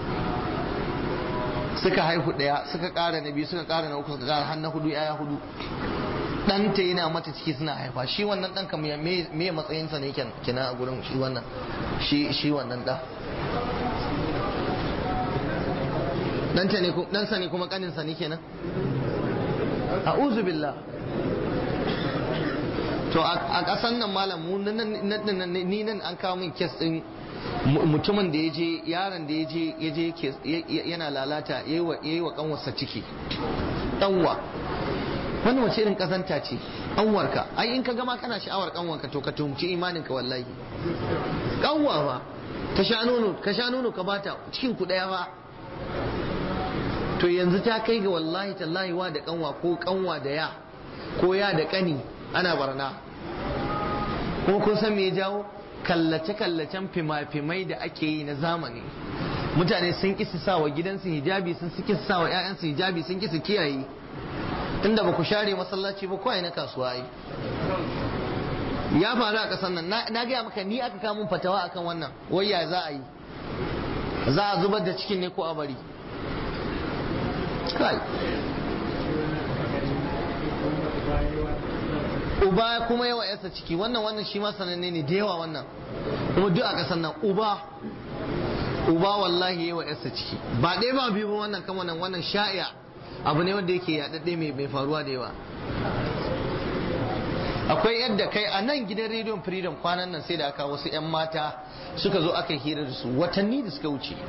Speaker 1: suka haihu daya suka ƙara na biyu suka ƙara na uku suka ƙara har na hudu 'ya'ya hudu ɗanta yana mata ciki suna haifa shi wannan ɗan kam me matsayinsa ne kina a gurin shi wannan shi shi wannan ɗan ɗanta ne ɗansa ne kuma ƙaninsa ne kenan a'udhu billah to a ƙasan nan malam mu ni nan an kawo min kes ɗin mutumin da ya je yaron da ya je yana lalata ya yi wa ƙanwarsa ciki ɗanwa wani wace irin ƙazanta ce ƙanwarka ai in ka gama kana sha'awar ƙanwarka to ka tumci imaninka wallahi ƙanwa ba ta sha nono ka sha nono ka bata cikin ku ɗaya ba to yanzu ta kai ga wallahi tallahi wa da ƙanwa ko ƙanwa da ya ko ya da ƙani ana barna kuma kun san me ya jawo kallace-kallacen fima-fimai da ake yi na zamani mutane sun ƙi su sawa gidansu hijabi sun ƙi su sawa 'ya'yansu hijabi sun ƙi su kiyaye tunda ba ku share masallaci ba kawai na kasuwa yi ya faru a ƙasar nan na gaya maka ni aka kamun fatawa akan wannan wayya za a yi za a zubar da cikin ne ko a bari kai uba kuma yawa yarsa ciki wannan wannan shi ma sananne ne da yawa wannan kuma duk a kasan nan uba uba wallahi yawa yarsa ciki ba ɗaya ba biyu ba wannan kama nan wannan sha'iya abu ne wanda yake yaɗaɗɗe mai mai faruwa da yawa akwai yadda kai a nan gidan rediyon freedom kwanan nan sai da aka wasu 'yan mata suka zo aka hira da su watanni da suka wuce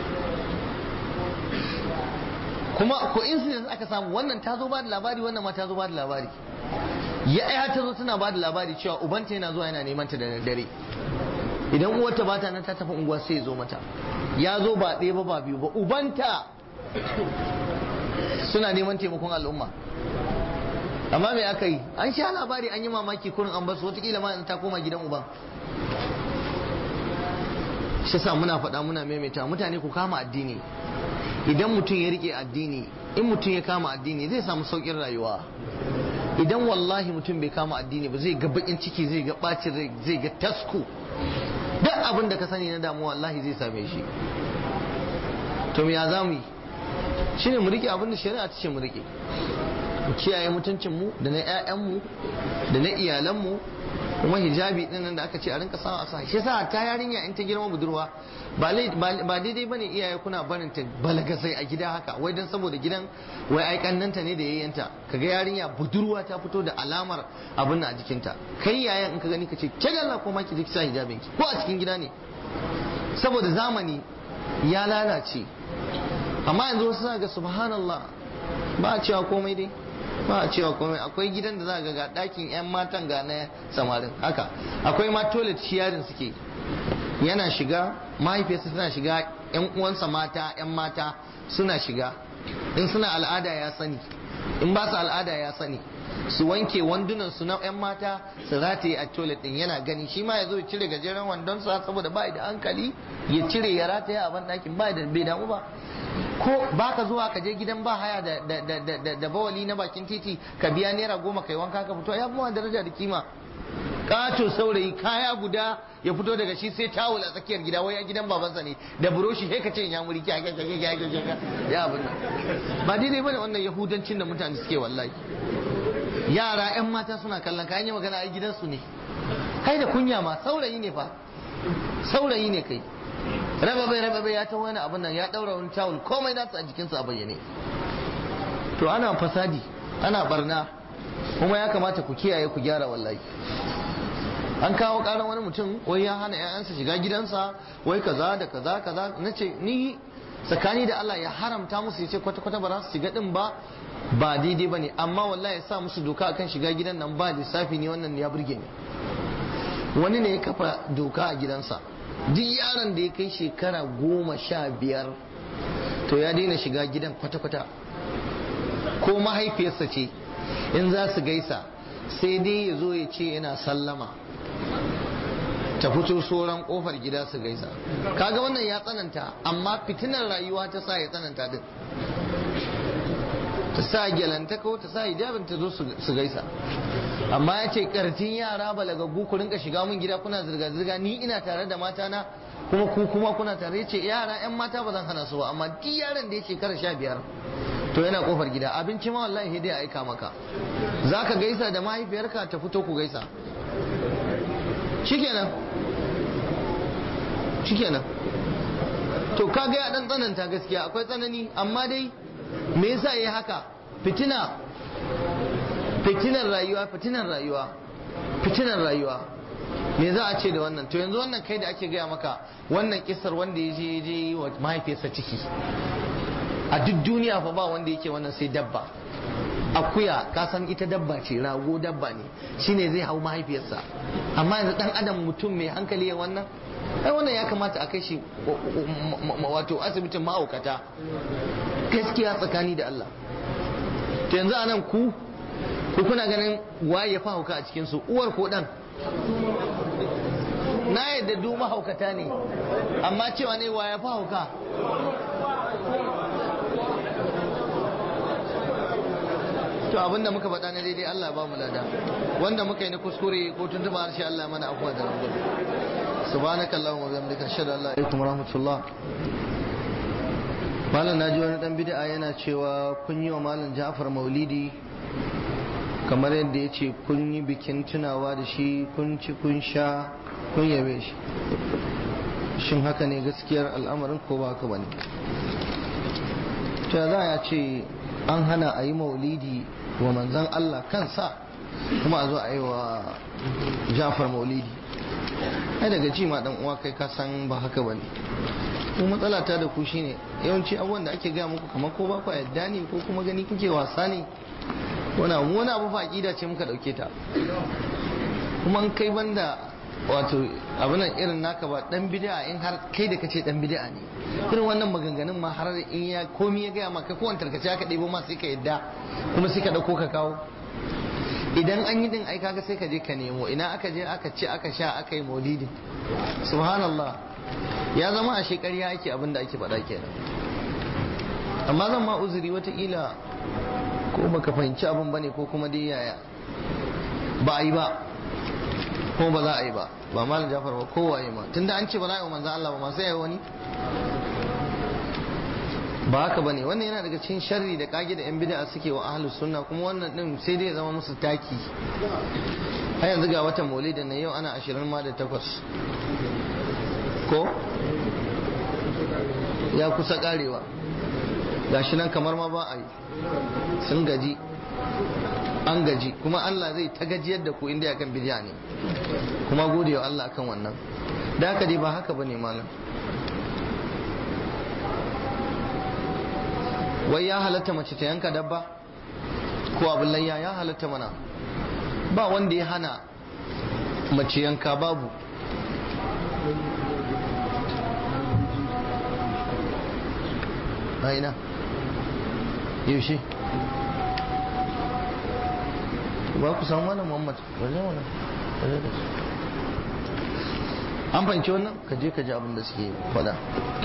Speaker 1: kuma coincidence aka samu wannan ta zo ba da labari wannan ma ta zo ba da labari ya ya ta zo tana ba da labari cewa ubanta yana zuwa yana neman ta da dare idan uwarta ba ta nan ta tafi unguwa sai ya zo mata ya zo ba ɗaya ba ba biyu ba ubanta suna neman taimakon al'umma amma me aka yi an sha labari an yi mamaki kurin an basu watakila ma ta koma gidan uban shi sa muna faɗa muna maimaita mutane ku kama addini idan mutum ya rike addini in mutum ya kama addini zai samu saukin rayuwa idan wallahi mutum bai kama addini ba zai ga bakin ciki zai ga bacin rai zai ga tasku duk abin da ka sani na damuwa wallahi zai same shi to me ya zamu yi shine mu rike abin da shari'a ta ce mu rike mu kiyaye mutuncin mu da na ƴaƴan mu da na iyalan mu kuma hijabi din nan da aka ce a rinka sawa a sa shi yasa ta yarinya in ta girma budurwa ba daidai bane iyaye kuna barin ta balagasai a gida haka wai dan saboda gidan wai ai kannanta ne da yayyanta kaga yarinya budurwa ta fito da alamar abin nan a jikinta kai yayan in ka gani ka ce ke Allah ko ma ki ji sa hijabin ki ko a cikin gida ne saboda zamani ya lalace amma yanzu wasu suna ga subhanallah ba a cewa komai dai ba a cewa komai akwai gidan da za ga ga ɗakin 'yan matan ga na samarin haka akwai ma toilet sharing suke yana shiga mahaifiyarsa tana shiga 'yan uwansa mata 'yan mata suna shiga in suna al'ada ya sani in ba su al'ada ya sani, su wanke wandunan su na yan mata su rataye a toilet din yana gani, shi ma ya zo ya cire gajeren wandonsa saboda ba da hankali ya cire ya rataye a ban ɗakin ba da bai damu ba. Ko ba ka zuwa ka je gidan ba haya da, da, da, da, da, da bawali na bakin titi ka biya naira goma kai wanka ka fito, ya kuma daraja da kima. Kato saurayi kaya guda ya fito daga shi sai tawul a tsakiyar gida, wai a gidan babansa ne da buroshi sai ka ce ya muri kya kya kya kya kya ya abin nan ba daidai bane wannan yahudancin da mutane suke wallahi. Yara yan mata suna kallon kayan yi magana a gidansu ne, kai da kunya ma, saurayi ne fa, saurayi ne kai, raba bai raba bai ya ta wani abin nan ya daura wani tawul komai nasu a jikinsa a bayyane. To ana fasadi ana barna, kuma ya kamata ku kiyaye ku gyara wallahi. An kawo karan wani mutum wai ya hana ƴaƴansa shiga gidansa wai kaza da kaza kaza, nace ni tsakani da Allah ya haramta musu, yace kwata kwata ba za su shiga din ba ba daidai bane, amma wallahi ya sa musu doka akan shiga gidan nan ba lissafi ne, wannan ya burge ni. Wani ne ya kafa doka a gidansa, duk yaron da ya kai shekara goma sha biyar to ya daina shiga gidan kwata kwata, ko mahaifiyarsa ce in za su gaisa sai dai ya zo ya ce yana sallama ta fito sauran kofar gida su gaisa. Kaga wannan ya tsananta, amma fitinar rayuwa ta sa ya tsananta din, ta sa gyalanta ko ta sa hijabin ta zo su gaisa. Amma ya ce kartin yara balagaggu ku rinka shiga mun gida kuna zirga-zirga, ni ina tare da mata na kuma ku kuma kuna tare. Ya ce yara yan mata ba zan hana su ba, amma duk yaran da ya shekara sha biyar to yana kofar gida. Abinci ma wallahi sai dai a aika maka, zaka gaisa da mahaifiyarka ta fito ku gaisa, shikenan shikenan. To kaga ya dan tsananta gaskiya, akwai tsanani, amma dai me yasa yayi haka? Fitina, fitinar rayuwa, fitinar rayuwa, fitinar rayuwa. Me za a ce da wannan? To yanzu wannan kai da ake gaya maka wannan kissar wanda ya je je yi wa mahaifiyarsa ciki, a duk duniya fa ba wanda yake wannan sai dabba. Akuya ka san ita dabba ce, rago dabba ne, shine zai hau mahaifiyarsa. Amma yanzu dan adam mutum mai hankali ya wannan? Ai wannan ya kamata a kai shi wato asibitin ma'aukata gaskiya, tsakani da Allah. To yanzu anan ku ku kuna ganin waye ya fa hauka a cikin su, uwar ko dan? Na yadda du mahaukata ne, amma cewa ne waye fa hauka? To abinda muka faɗa na daidai Allah ba mu lada, wanda muka yi na kuskure ko tuntuba harshe Allah mana afuwa da rangon. Subhanaka Allahumma wa bihamdika ashhadu an la ilaha illa anta wa rahmatullah. Malam naji wani dan bid'a yana cewa kun yi wa Malam Ja'far Maulidi kamar yadda ya ce kun yi bikin tunawa da shi, kun ci kun sha kun yabe shi. Shin haka ne gaskiyar al'amarin ko ba haka bane? To za a ce an hana a yi maulidi wa manzan Allah kansa kuma a zo a yi wa Ja'far Maulidi? Ai daga ji ma dan uwa kai ka san ba haka bane. Ko matsala ta da ku shine yawanci abubuwan da ake gaya muku kamar ko ba ku yadda ne ko kuma gani kuke wasa ne. Wani abu wani abu fa aqida ce muka dauke ta. Kuma an kai banda wato abunan irin naka ba dan bid'a, in har kai da kace dan bid'a ne, irin wannan maganganun ma har in ya komi ya gaya maka ko wantar kace aka ɗebo ma sai ka yadda kuma sai ka dauko ka kawo. Idan an yi din ai kaga sai ka je ka nemo, ina aka je aka ci aka sha aka yi maulidi. Subhanallah, ya zama a shekariya ake abin da ake faɗa kenan. Amma zan ma uzuri wataƙila ko baka fahimci abin bane ko kuma dai yaya, ba a yi ba ko ba za a yi ba, ba Malam Ja'far ba kowaye ma, tunda an ce ba za a yi manzo Allah ba ma sai ya wani. Ba haka bane, wannan yana daga cikin sharri da kage da yan bid'a suke wa ahlus sunna, kuma wannan din sai dai ya zama musu taki. Har yanzu ga watan Maulidin nan yau ana ashirin ma da takwas ko ya kusa karewa, gashi nan kamar ma ba a yi, sun gaji, an gaji, kuma Allah zai ta gajiyar da ku inda ya kan bid'a ne, kuma gode wa Allah kan wannan. Da haka dai ba haka bane malam. Wai ya halatta mace ta yanka dabba ko abin layya? Ya halatta mana, ba wanda ya hana mace yanka, babu. Aina yaushe ba ku samu wannan Muhammad waje wannan waje da su an fahimci wannan ka je ka ji abin da suke faɗa.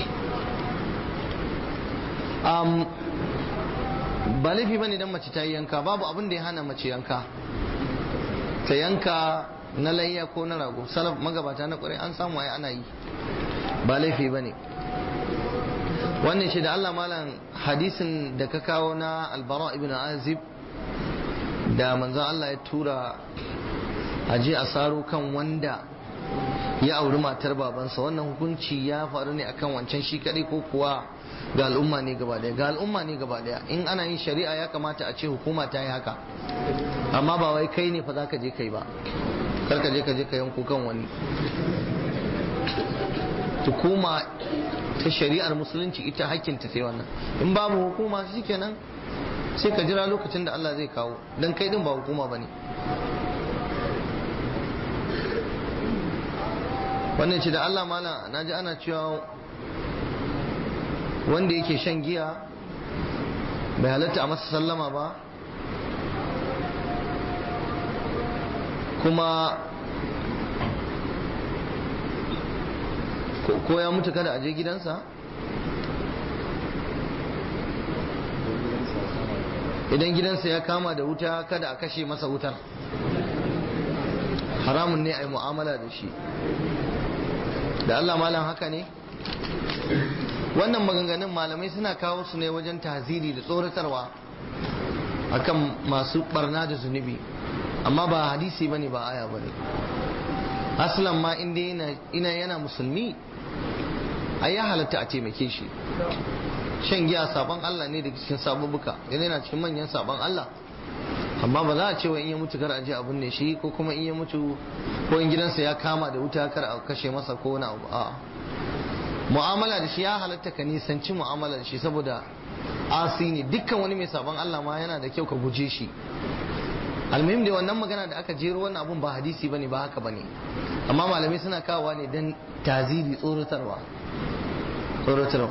Speaker 1: um, ba laifi bane dan mace ta yi yanka, babu abin da ya hana mace yanka ta yanka na layya ko na rago. Salaf magabata na kwarai an samu ai ana yi, ba laifi bane. wannan shi da Allah malam hadisin da ka kawo na Al-Bara ibn Azib da manzon Allah ya tura aje a saro kan wanda ya auri matar babansa, wannan hukunci ya faru ne akan wancan shi kadai ko kuwa ga al'umma ne gaba daya? Ga al'umma ne gaba daya. In ana yin shari'a ya kamata a ce hukuma ta yi haka, amma ba wai kai ne fa za ka je kai ba, kar ka je ka je ka yanko kan wani. Hukuma ta shari'ar musulunci ita hakkinta sai wannan. In babu hukuma shikenan sai ka jira lokacin da Allah zai kawo, dan kai din ba hukuma bane. wannan ce da Allah mala naji ana cewa wanda yake shan giya bai halatta a masa sallama ba, kuma ko ya mutu kada a je gidansa, idan gidansa ya kama da wuta kada a kashe masa wutar, haramun ne a yi mu'amala da shi. Da Allah malam haka ne? Wannan maganganun malamai suna kawo su ne wajen tahziri da tsoratarwa akan masu barna da zunubi, amma ba hadisi bane ba aya bane. Aslan ma inda ina yana musulmi ai ya halatta a taimake shi. Shan giya saban Allah ne da cikin sabubuka, yana cikin manyan saban Allah, amma ba za a ce wa in ya mutu kar a je abun ne shi, ko kuma in ya mutu ko in gidansa ya kama da wuta kar a kashe masa ko wani abu. a mu'amala da shi ya halatta ka nisanci mu'amala da shi, saboda asi ne. Dukkan wani mai sabon Allah ma yana da kyau ka guje shi. Almuhim da wannan magana da aka jero wannan abun ba hadisi bane, ba haka bane, amma malamai suna kawowa ne dan taziri, tsoratarwa tsoratarwa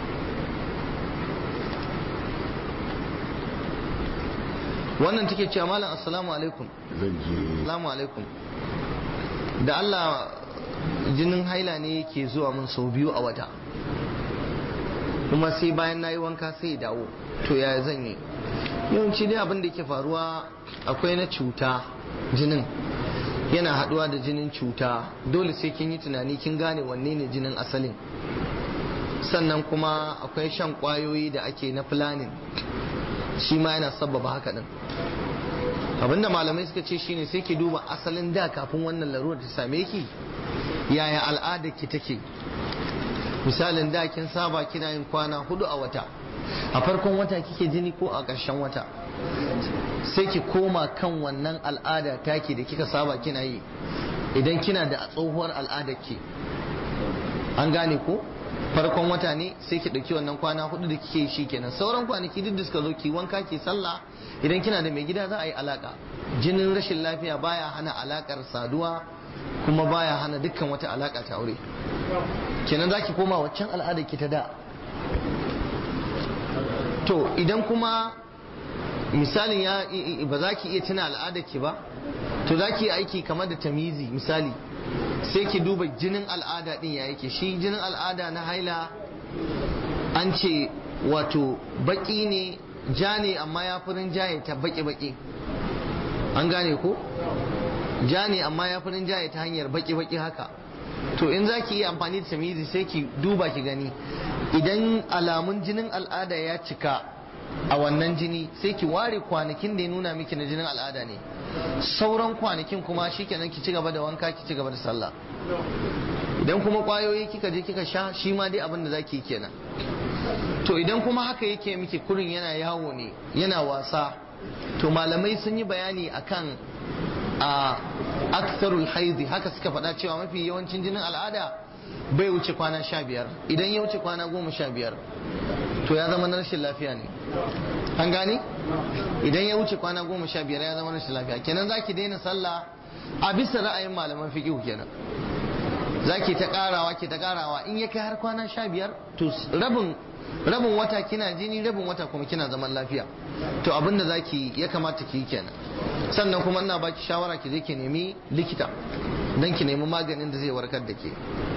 Speaker 1: wannan take cewa malam assalamu alaikum. Assalamu alaikum, da Allah jinin haila ne yake zuwa mun sau biyu a wata, kuma sai bayan nayi wanka sai ya dawo, to yaya zan yi? Yawanci dai abin da yake faruwa akwai na cuta, jinin yana haduwa da jinin cuta, dole sai kin yi tunani kin gane wanne ne jinin asalin. Sannan kuma akwai shan kwayoyi da ake na planning, shi ma yana sabbaba haka din. Abinda malamai suka ce shine sai ki duba asalin da kafin wannan larurar ta same ki, yaya al'adar ki take. Misalin da kin saba kina yin kwana hudu a wata, a farkon wata kike jini ko a ƙarshen wata, sai ki koma kan wannan al'ada take da kika saba kina yi. Idan kina da tsohuwar al'adar ki, an gane ko farkon wata ne, sai ki ɗauki wannan kwana hudu da kike shi kenan. Sauran kwanaki duk da suka zo ki wanka ki sallah. Idan kina da mai gida za a yi alaka. Jinin rashin lafiya baya hana alakar saduwa, kuma baya hana dukkan wata alaka ta aure. Kenan za ki koma waccan al'adar ki ta da. To idan kuma misalin ya ba za ki iya tuna al'adar ki ba, to za ki yi aiki kamar da tamizi. Misali sai ki duba jinin al'ada din ya yake. Shi jinin al'ada na haila an ce wato baki ne, ja ne, amma ya fi rinjaye ta baki-baki. An gane ko? Ja ne amma ya fi rinjaye ta hanyar baki-baki haka. To in za ki yi amfani da tamizi sai ki duba ki gani, idan alamun jinin al'ada ya cika a wannan jini, sai ki ware kwanakin da ya nuna miki na jinin al'ada ne, sauran kwanakin kuma shikenan ki ci gaba da wanka, ki ci gaba da sallah. Idan kuma kwayoyi kika je kika sha, shi ma dai abin da zaki yi kenan. To idan kuma haka yake miki kurin yana yawo ne, yana wasa, to malamai sun yi bayani akan a aksarul haidi, haka suka faɗa cewa mafi yawancin jinin al'ada bai wuce kwana sha biyar. Idan ya wuce kwana goma sha biyar, to ya zama na rashin lafiya ne. An gane? Idan ya wuce kwana goma sha biyar ya zama rashin lafiya. Kenan za ki daina sallah a bisa ra'ayin malaman fiqh kenan. Za ki ta karawa ki ta karawa, in ya kai har kwana sha biyar, to rabin rabin wata kina jini, rabin wata kuma kina zaman lafiya. To abin da zaki ya kamata ki yi kenan. sannan kuma ina baki shawara ki je ki nemi likita dan ki nemi maganin da zai warkar da ke.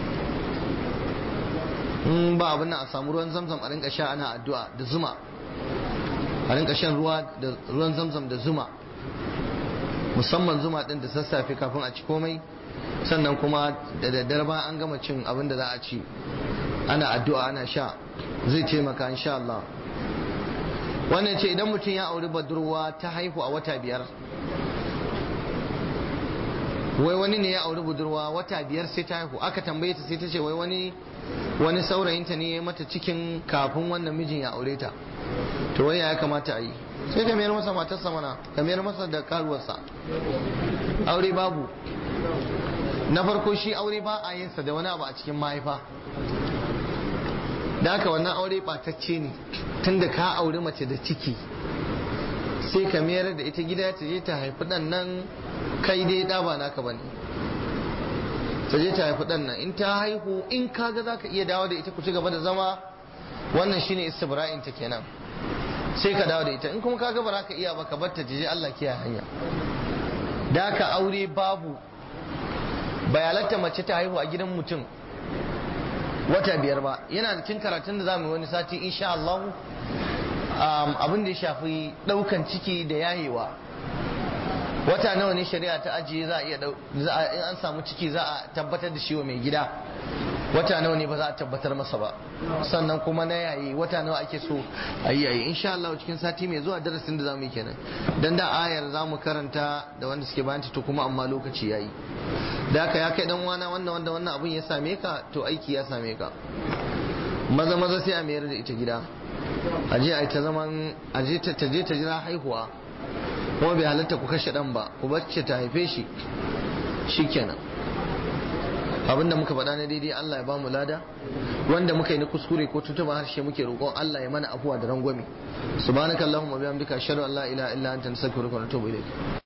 Speaker 1: in ba abin nan a samu ruwan zamzam a rinka sha ana addu'a da zuma, a rinka shan ruwa da ruwan zamzam da zuma, musamman zuma din da sassafe kafin a ci komai, sannan kuma da daddare ba an gama cin abin da za a ci ana addu'a ana sha, zai taimaka insha Allah. wannan ce idan mutum ya auri budurwa ta haihu a wata biyar, wai wani ne ya auri budurwa wata biyar sai ta haihu, aka tambaye ta sai ta ce wai wani wani saurayinta ne ya mata cikin kafin wannan mijin ya aure ta, to wai ya kamata a yi? sai ka mayar masa matarsa mana, ka mayar masa da karuwarsa. aure babu, na farko shi aure ba a yinsa da wani abu a cikin mahaifa, da haka wannan aure ɓatacce ne. tunda ka auri mace da ciki sai ka mayar da ita gida ta je ta haifi ɗan nan, kai dai ɗa ba naka bane, ta je ta haifi ɗan nan. in ta haihu in kaga za ka iya dawo da ita ku ci gaba da zama, wannan shine istibra'in ta kenan, sai ka dawo da ita. in kuma kaga ba za ka iya ba ka bar ta je Allah kiyaye hanya. da haka aure babu, bayalatta mace ta haihu a gidan mutum wata biyar ba. yana da cikin karatun da za mu yi wani sati insha Allah, abin da ya shafi daukan ciki da yayewa. wata nawa ne shari'a ta ajiye za a iya in an samu ciki za a tabbatar da shi wa mai gida, wata nawa ne ba za a tabbatar masa ba. sannan kuma na yayi wata nawa ake so a yi yayi. insha Allah cikin sati mai zuwa darasin da za mu yi kenan, dan da ayar za mu karanta da wanda suke bayan to kuma amma lokaci yayi. da haka ya kai dan wana wannan wanda wannan abun ya same ka to aiki ya same ka, maza maza sai a mayar da ita gida, aje a ta zaman aje ta je ta jira haihuwa, kuma bai halatta ku kashe dan ba, ku bacce ta haife shi shikenan. abinda muka faɗa na daidai Allah ya ba mu lada, wanda muka yi na kuskure ko tutuba harshe muke roƙon Allah ya mana afuwa da rangwame. subhanakallahumma bihamdika ashhadu an la ilaha illa anta astaghfiruka wa atubu ilayk.